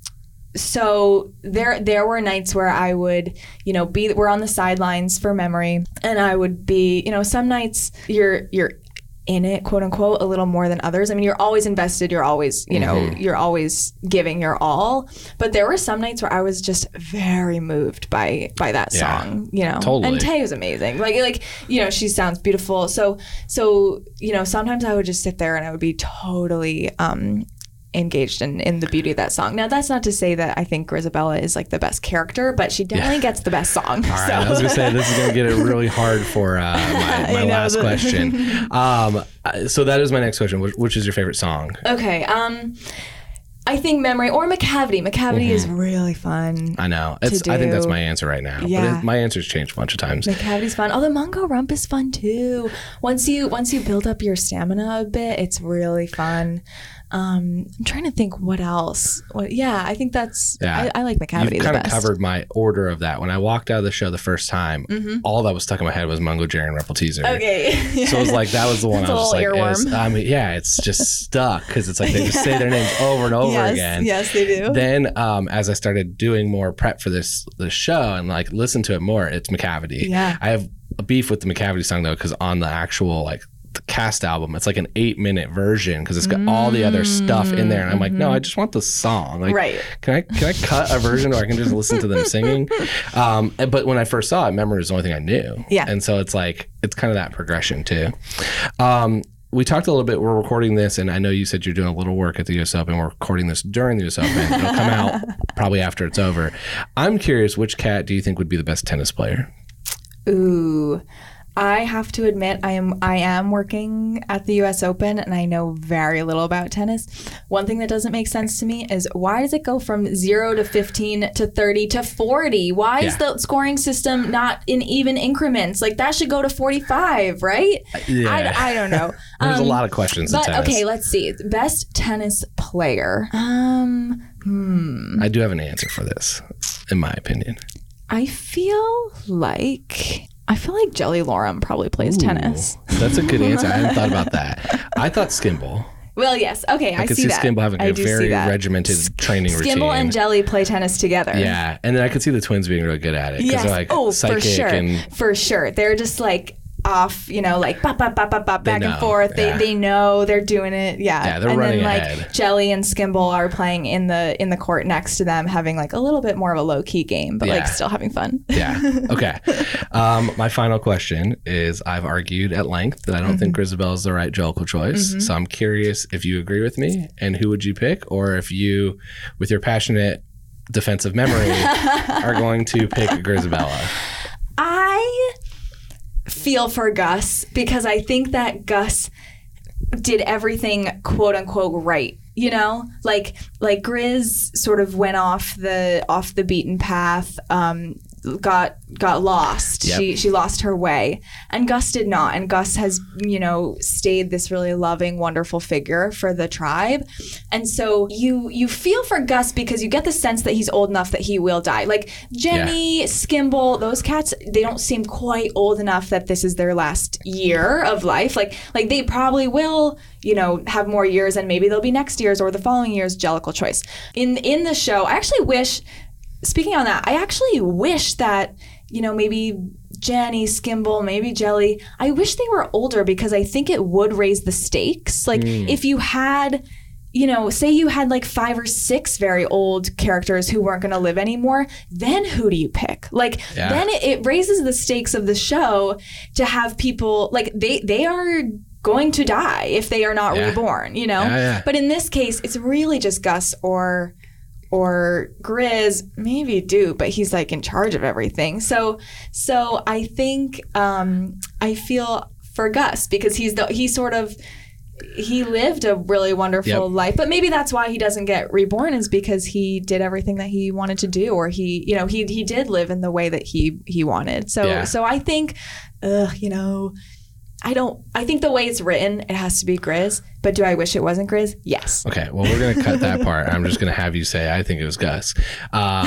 so there there were nights where I would, you know, be we're on the sidelines for Memory, and I would be, you know, some nights you're you're in it, quote unquote, a little more than others. I mean, you're always invested, you're always, you know, Mm-hmm. you're always giving your all. But there were some nights where I was just very moved by by that Yeah, song, you know. totally. And Tay was amazing. Like like, you know, she sounds beautiful. So so, you know, sometimes I would just sit there and I would be totally um engaged in, in the beauty of that song. Now, that's not to say that I think Grisabella is like the best character, but she definitely Yeah. gets the best song. All right, I was gonna say this is gonna get it really hard for uh, my, my I know last that- question. Um, uh, so that is my next question. Which, which is your favorite song? Okay. Um, I think Memory or McCavity. McCavity is really fun. I know. It's. I think that's my answer right now. Yeah. But it, my answer's changed a bunch of times. McCavity's fun. Although Mungo Rump is fun too. Once you once you build up your stamina a bit, it's really fun. Um, I'm trying to think what else. What, yeah, I think that's. Yeah. I, I like McCavity You've the kind of best. covered my order of that. When I walked out of the show the first time, all that was stuck in my head was Mungo Jerry and Rebel Teaser. Okay. So it was like that was the one It's I a was just like, little it's- earworm. I mean, yeah, it's just stuck because it's like they just say their names over and over yes, again. yes, they do. Then, um, as I started doing more prep for this this show and like listen to it more, it's McCavity. Yeah. I have a beef with the McCavity song though because on the actual like the cast album, it's like an eight minute version because it's got all the other stuff in there, and I'm like, no, I just want the song. Like, Right. Can I can I cut a version where I can just listen to them singing? Um, and- but when I first saw it, Memory was the only thing I knew. Yeah. And so it's like it's kind of that progression too. Um, we talked a little bit. We're recording this, and I know you said you're doing a little work at the U S Open. We're recording this during the U S Open. It'll come out probably after it's over. I'm curious, which cat do you think would be the best tennis player? Ooh. I have to admit I am I am working at the U S Open and I know very little about tennis. One thing that doesn't make sense to me is why does it go from zero to fifteen to thirty to forty? Why is Yeah. the scoring system not in even increments? Like that should go to forty-five, right? Yeah. I, I don't know. There's Um, a lot of questions in But tennis. okay, let's see. Best tennis player. Um, hmm. I do have an answer for this, in my opinion. I feel like I feel like Jelly Lorem probably plays tennis. That's a good answer. I hadn't thought about that. I thought Skimble. Well, yes. Okay, I, I could see, see that. Skimble having I a do very see that. regimented training routine. Skimble and Jelly play tennis together. Yeah, and then I could see the twins being really good at it. Yes. They're like oh, psychic for sure. and For sure. They're just like off, you know, like bop, bop, bop, bop, bop, back know. and forth. They Yeah. they know they're doing it. Yeah. Yeah, they're and running then like ahead. Jelly and Skimble are playing in the in the court next to them, having like a little bit more of a low key game, but like Yeah. still having fun. Yeah. Okay. Um, my final question is: I've argued at length that I don't Mm-hmm. think Grizabella is the right Jellicle choice. So I'm curious if you agree with me, and who would you pick, or if you, with your passionate defensive memory, are going to pick Grizabella. I feel for Gus because I think that Gus did everything quote unquote right. You know, like like Grizz sort of went off the off the beaten path, um, got got lost. Yep. She she lost her way, and Gus did not. And Gus has, you know, stayed this really loving, wonderful figure for the tribe. And so you you feel for Gus because you get the sense that he's old enough that he will die. Like Jenny, Yeah. Skimble, those cats, they don't seem quite old enough that this is their last year of life. Like like they probably will, you know, have more years, and maybe they'll be next year's or the following year's Jellicle choice. In in the show, I actually wish, speaking on that, I actually wish that, you know, maybe Jenny, Skimble, maybe Jelly, I wish they were older because I think it would raise the stakes. Like if you had, you know, say you had like five or six very old characters who weren't going to live anymore, then who do you pick? Like Yeah. then it, it raises the stakes of the show to have people, like they they are going to die if they are not Yeah. reborn, you know? Yeah, yeah. But in this case, it's really just Gus or or Grizz, maybe Dupe, but he's like in charge of everything. So so I think um, I feel for Gus because he's the he sort of he lived a really wonderful Yep. life, but maybe that's why he doesn't get reborn is because he did everything that he wanted to do, or he, you know, he he did live in the way that he he wanted. So Yeah. so I think, uh, you know, I don't. I think the way it's written, it has to be Grizz. But do I wish it wasn't Grizz? Yes. Okay, well, we're going to cut that part. I'm just going to have you say I think it was Gus. Um,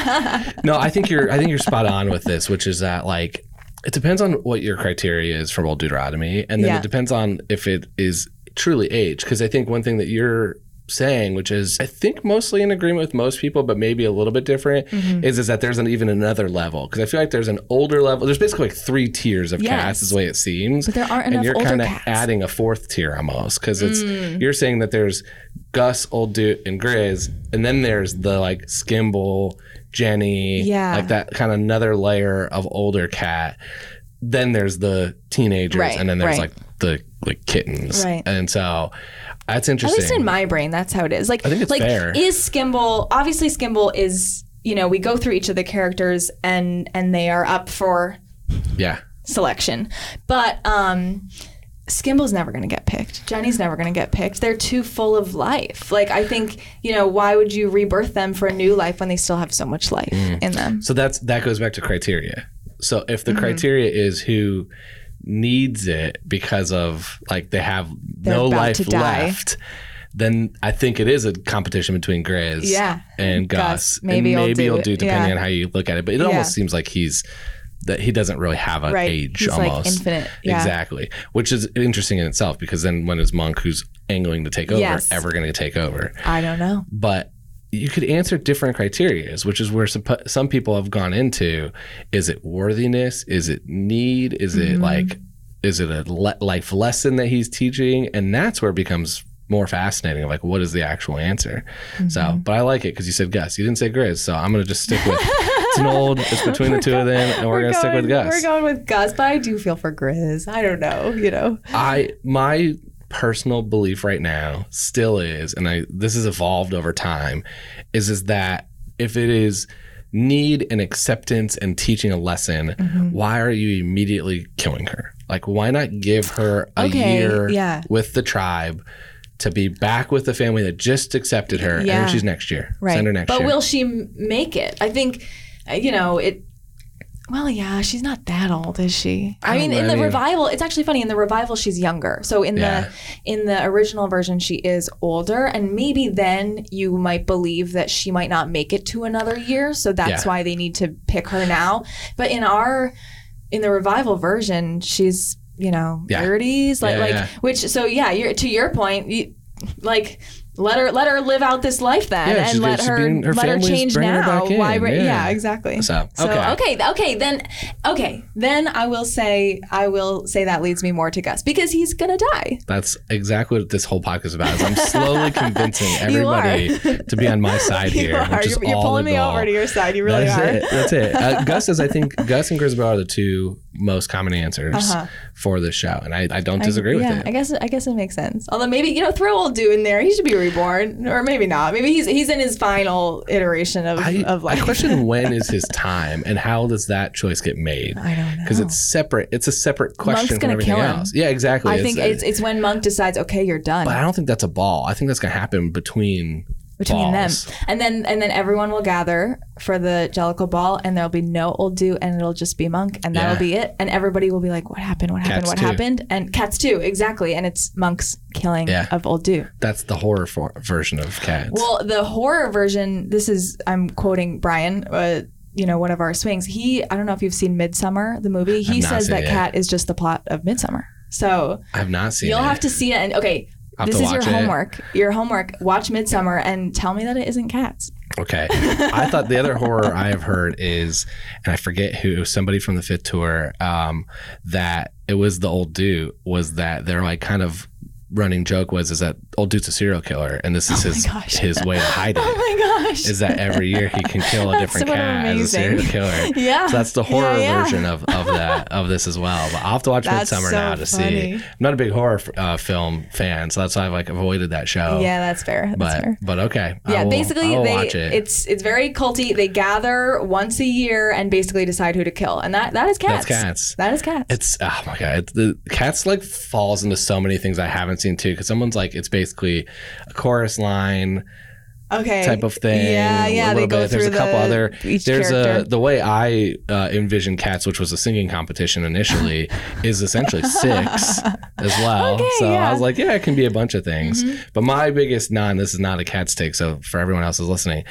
no, I think you're. I think you're spot on with this, which is that like it depends on what your criteria is for Old Deuteronomy, and then Yeah. it depends on if it is truly age. Because I think one thing that you're saying, which is I think mostly in agreement with most people, but maybe a little bit different, Mm-hmm. is is that there's an even another level. Because I feel like there's an older level. There's basically like three tiers of Yes. cats, is the way it seems. But there aren't and enough you're older kind of cats. adding a fourth tier almost because it's Mm. you're saying that there's Gus, Old Dude, and Grizz, and then there's the like Skimble, Jenny, Yeah. like that kind of another layer of older cat. Then there's the teenagers, Right, and then there's right. like the like kittens, Right. and so that's At interesting. least in my brain, that's how it is. Like, I think it's like fair. is Skimble, obviously Skimble is, you know, we go through each of the characters and and they are up for yeah, selection. But um Skimble's never going to get picked. Jenny's never going to get picked. They're too full of life. Like, I think, you know, why would you rebirth them for a new life when they still have so much life Mm. in them? so that's that goes back to criteria. So if the Mm-hmm. criteria is who needs it because of like they have They're no about life to die. left, then I think it is a competition between Grizz Yeah. and Gus. Gus. Maybe and he'll maybe do he'll it. do depending Yeah. on how you look at it. But it Yeah. almost seems like he's that he doesn't really have an Right. age He's, like, almost. infinite. Yeah. Exactly. Which is interesting in itself because then when is Monk, who's angling to take over, Yes. ever going to take over? I don't know. But you could answer different criterias, which is where some, some people have gone into. Is it worthiness? Is it need? Is Mm-hmm. it like, is it a le- life lesson that he's teaching? And that's where it becomes more fascinating of like, what is the actual answer? Mm-hmm. So, but I like it because you said Gus. You didn't say Grizz. So I'm going to just stick with, it's an old, it's between the two of them and we're, going to stick with Gus. We're going with Gus, but I do feel for Grizz. I don't know, you know. I, my personal belief right now still is, and I this has evolved over time, is is that if it is need and acceptance and teaching a lesson, Mm-hmm. why are you immediately killing her? Like, why not give her a Okay, year yeah. with the tribe to be back with the family that just accepted her, and Yeah. then she's next year. Right. Send her next but year. will she m- make it? I think, uh, you know, it. Well, yeah, she's not that old, is she? I, I mean, don't in know. the I mean- revival, it's actually funny. In the revival, she's younger. So in Yeah. the in the original version, she is older, and maybe then you might believe that she might not make it to another year. So that's Yeah. why they need to pick her now. But in our in the revival version, she's you know Yeah. thirties, like Yeah, like yeah. which. So yeah, you're, to your point. You, like let her let her live out this life then, Yeah, and she's let good. She's her being- her let her family's change bringing her now. back in. Why? bring- Yeah. Yeah, exactly. So, So okay. okay, okay, then okay, then I will say I will say that leads me more to Gus because he's gonna die. That's exactly what this whole podcast is about. Is I'm slowly convincing everybody to be on my side You here. are. Which is You're, you're all pulling the me goal. over to your side. You really That's are. it. That's it. Uh, Gus is, I think, Gus and Griswold are the two most common answers Uh-huh. for this show, and I, I don't disagree with yeah, it. I guess I guess it makes sense. Although maybe you know throw old dude in there. He should be reborn, or maybe not. Maybe he's he's in his final iteration of I, of life. I question when is his time, and how does that choice get made? I don't know. Because it's separate. It's a separate question Monk's from gonna everything kill him. else. Yeah, exactly. I think it's it's when Monk decides, okay, you're done. But I don't think that's a ball. I think that's gonna happen between between balls. them, and then and then everyone will gather for the Jellicle Ball, and there'll be no old dude, and it'll just be Monk, and that'll Yeah. be it. And everybody will be like, "What happened? What happened? Cats what too. happened?" And Cats too, exactly. And it's Monk's killing Yeah. of old dude. That's the horror for, version of Cats. Well, the horror version. This is I'm quoting Brian. Uh, you know, one of our swings. He, I don't know if you've seen Midsummer, the movie. He I've not says seen that it yet. Cat is just the plot of Midsummer. So I've not seen you'll it. have to see it. And okay, I'll have this to is your watch it. homework. Your homework. Watch Midsummer and tell me that it isn't Cats. Okay. I thought the other horror I have heard is, and I forget who, somebody from the Fifth Tour, um, that it was the old dude, was that they're like kind of running joke was is that old dude's a serial killer, and this is his gosh. his way to hide it. Oh my gosh. Is that every year he can kill a That's different so cat as a serial amazing. killer. Yeah. So that's the horror Yeah, yeah. version of, of that of this as well. But I'll have to watch That's Midsummer so now to funny. see. I'm not a big horror uh, film fan, so that's why I've like avoided that show. Yeah, that's fair. That's But fair. but okay. I Yeah, will- basically I will they watch it. it's it's very culty. They gather once a year and basically decide who to kill. And that that is Cats. That's Cats. That is Cats. It's oh my god, it, the Cats like falls into so many things I haven't seen too. Because someone's like, it's basically a chorus line okay. type of thing. Yeah, yeah. A They little go bit. There's through a couple the, other. each There's character. a the way I uh, envisioned Cats, which was a singing competition initially, is essentially six as well. Okay, so yeah. I was like, yeah, it can be a bunch of things. Mm-hmm. But my biggest non, this is not a Cats take. So for everyone else who's listening,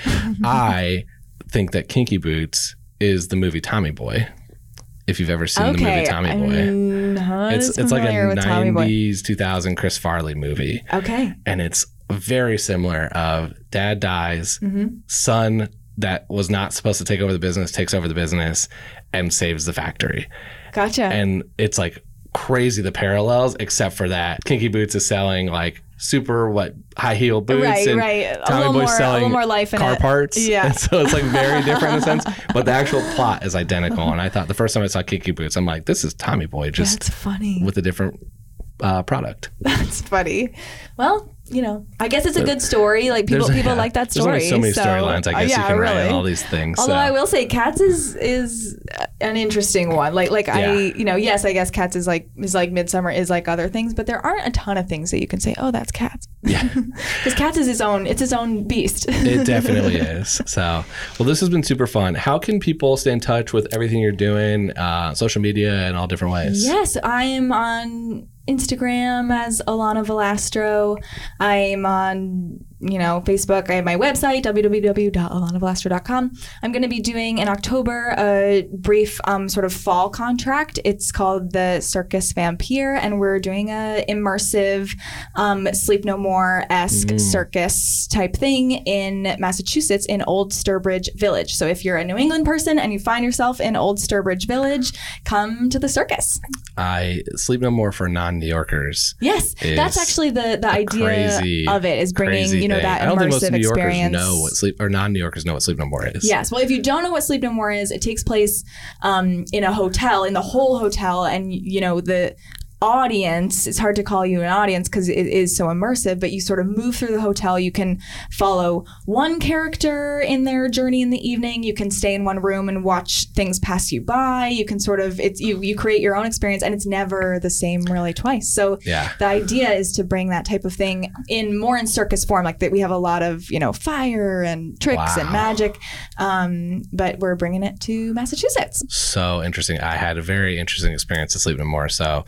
I think that Kinky Boots is the movie Tommy Boy. If you've ever seen the movie Okay, Tommy Boy. I'm not It's as it's like a familiar with Tommy Boy. nineties, two thousand Chris Farley movie. Okay. And it's very similar of dad dies, Mm-hmm. son that was not supposed to take over the business takes over the business and saves the factory. Gotcha. And it's like crazy the parallels, except for that Kinky Boots is selling like super what high heel boots, Right, and right. A Tommy little Boy's more- a selling little more life in car it. parts. Yeah. And so it's like very different in a sense, but the actual plot is identical. And I thought the first time I saw Kinky Boots, I'm like, this is Tommy Boy just That's funny. with a different uh, product. That's funny. Well, you know, I guess it's a good story. Like people, There's- people yeah. like that There's story. only so many So, storylines I uh, guess yeah, you can write really. in all these things. Although so. I will say, Cats is is an interesting one. Like like I, Yeah. you know, yes, I guess Cats is like is like Midsummer is like other things, but there aren't a ton of things that you can say. Oh, that's Cats. Yeah. Because Cats is its own. It's its own beast. It definitely is. So, well, this has been super fun. How can people stay in touch with everything you're doing, uh, social media, and all different ways? Yes, I am on Instagram as Alana Velastro. I'm on, you know, Facebook. I have my website, w w w dot alana velastro dot com. I'm going to be doing in October a brief um, sort of fall contract. It's called the Circus Vampire, and we're doing a immersive um, Sleep No More-esque circus type thing in Massachusetts in Old Sturbridge Village. So if you're a New England person and you find yourself in Old Sturbridge Village, come to the circus. I Sleep No More for non-New Yorkers. Yes, is that's actually the, the a idea crazy, of it is bringing, crazy you know, thing. that I don't think most immersive New Yorkers experience. know what sleep or non-New Yorkers know what Sleep No More is. Yes. Well, if you don't know what Sleep No More is, it takes place um, in a hotel, in the whole hotel, and you know the audience, it's hard to call you an audience because it is so immersive, but you sort of move through the hotel. You can follow one character in their journey in the evening. You can stay in one room and watch things pass you by. You can sort of, it's you, you create your own experience, and it's never the same really twice. So Yeah. the idea is to bring that type of thing in more in circus form, like that we have a lot of, you know, fire and tricks and Wow. magic, um, but we're bringing it to Massachusetts. So interesting. I had a very interesting experience at Sleep No More. So Oh, yeah?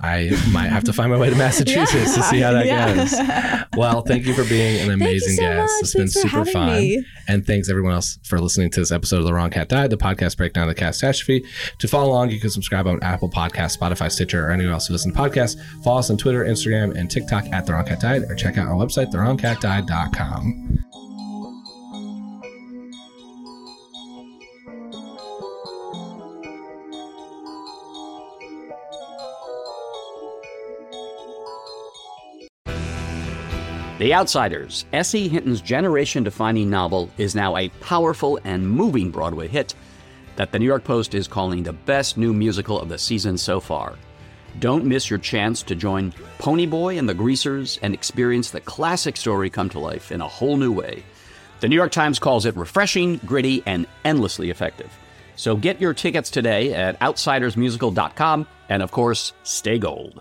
I might have to find my way to Massachusetts yeah, to see how that yeah. goes. Well, thank you for being an amazing so guest. Much. It's thanks been super fun. Me. And thanks everyone else for listening to this episode of The Wrong Cat Died, the podcast breakdown of the catastrophe. To follow along, you can subscribe on Apple Podcasts, Spotify, Stitcher, or anywhere else you listen to podcasts. Follow us on Twitter, Instagram, and TikTok at The Wrong Cat Died, or check out our website, the wrong cat died dot com. The Outsiders, S E. Hinton's generation-defining novel, is now a powerful and moving Broadway hit that the New York Post is calling the best new musical of the season so far. Don't miss your chance to join Ponyboy and the Greasers and experience the classic story come to life in a whole new way. The New York Times calls it refreshing, gritty, and endlessly effective. So get your tickets today at outsiders musical dot com, and of course, stay gold.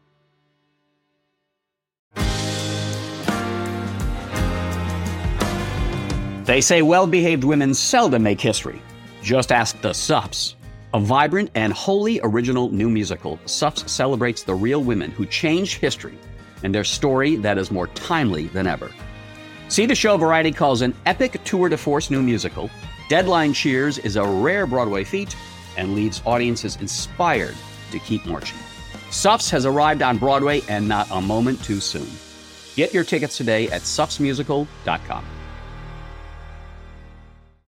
They say well-behaved women seldom make history. Just ask the Suffs. A vibrant and wholly original new musical, Suffs celebrates the real women who changed history and their story that is more timely than ever. See the show Variety calls an epic tour de force new musical. Deadline cheers is a rare Broadway feat and leaves audiences inspired to keep marching. Suffs has arrived on Broadway and not a moment too soon. Get your tickets today at suffs musical dot com.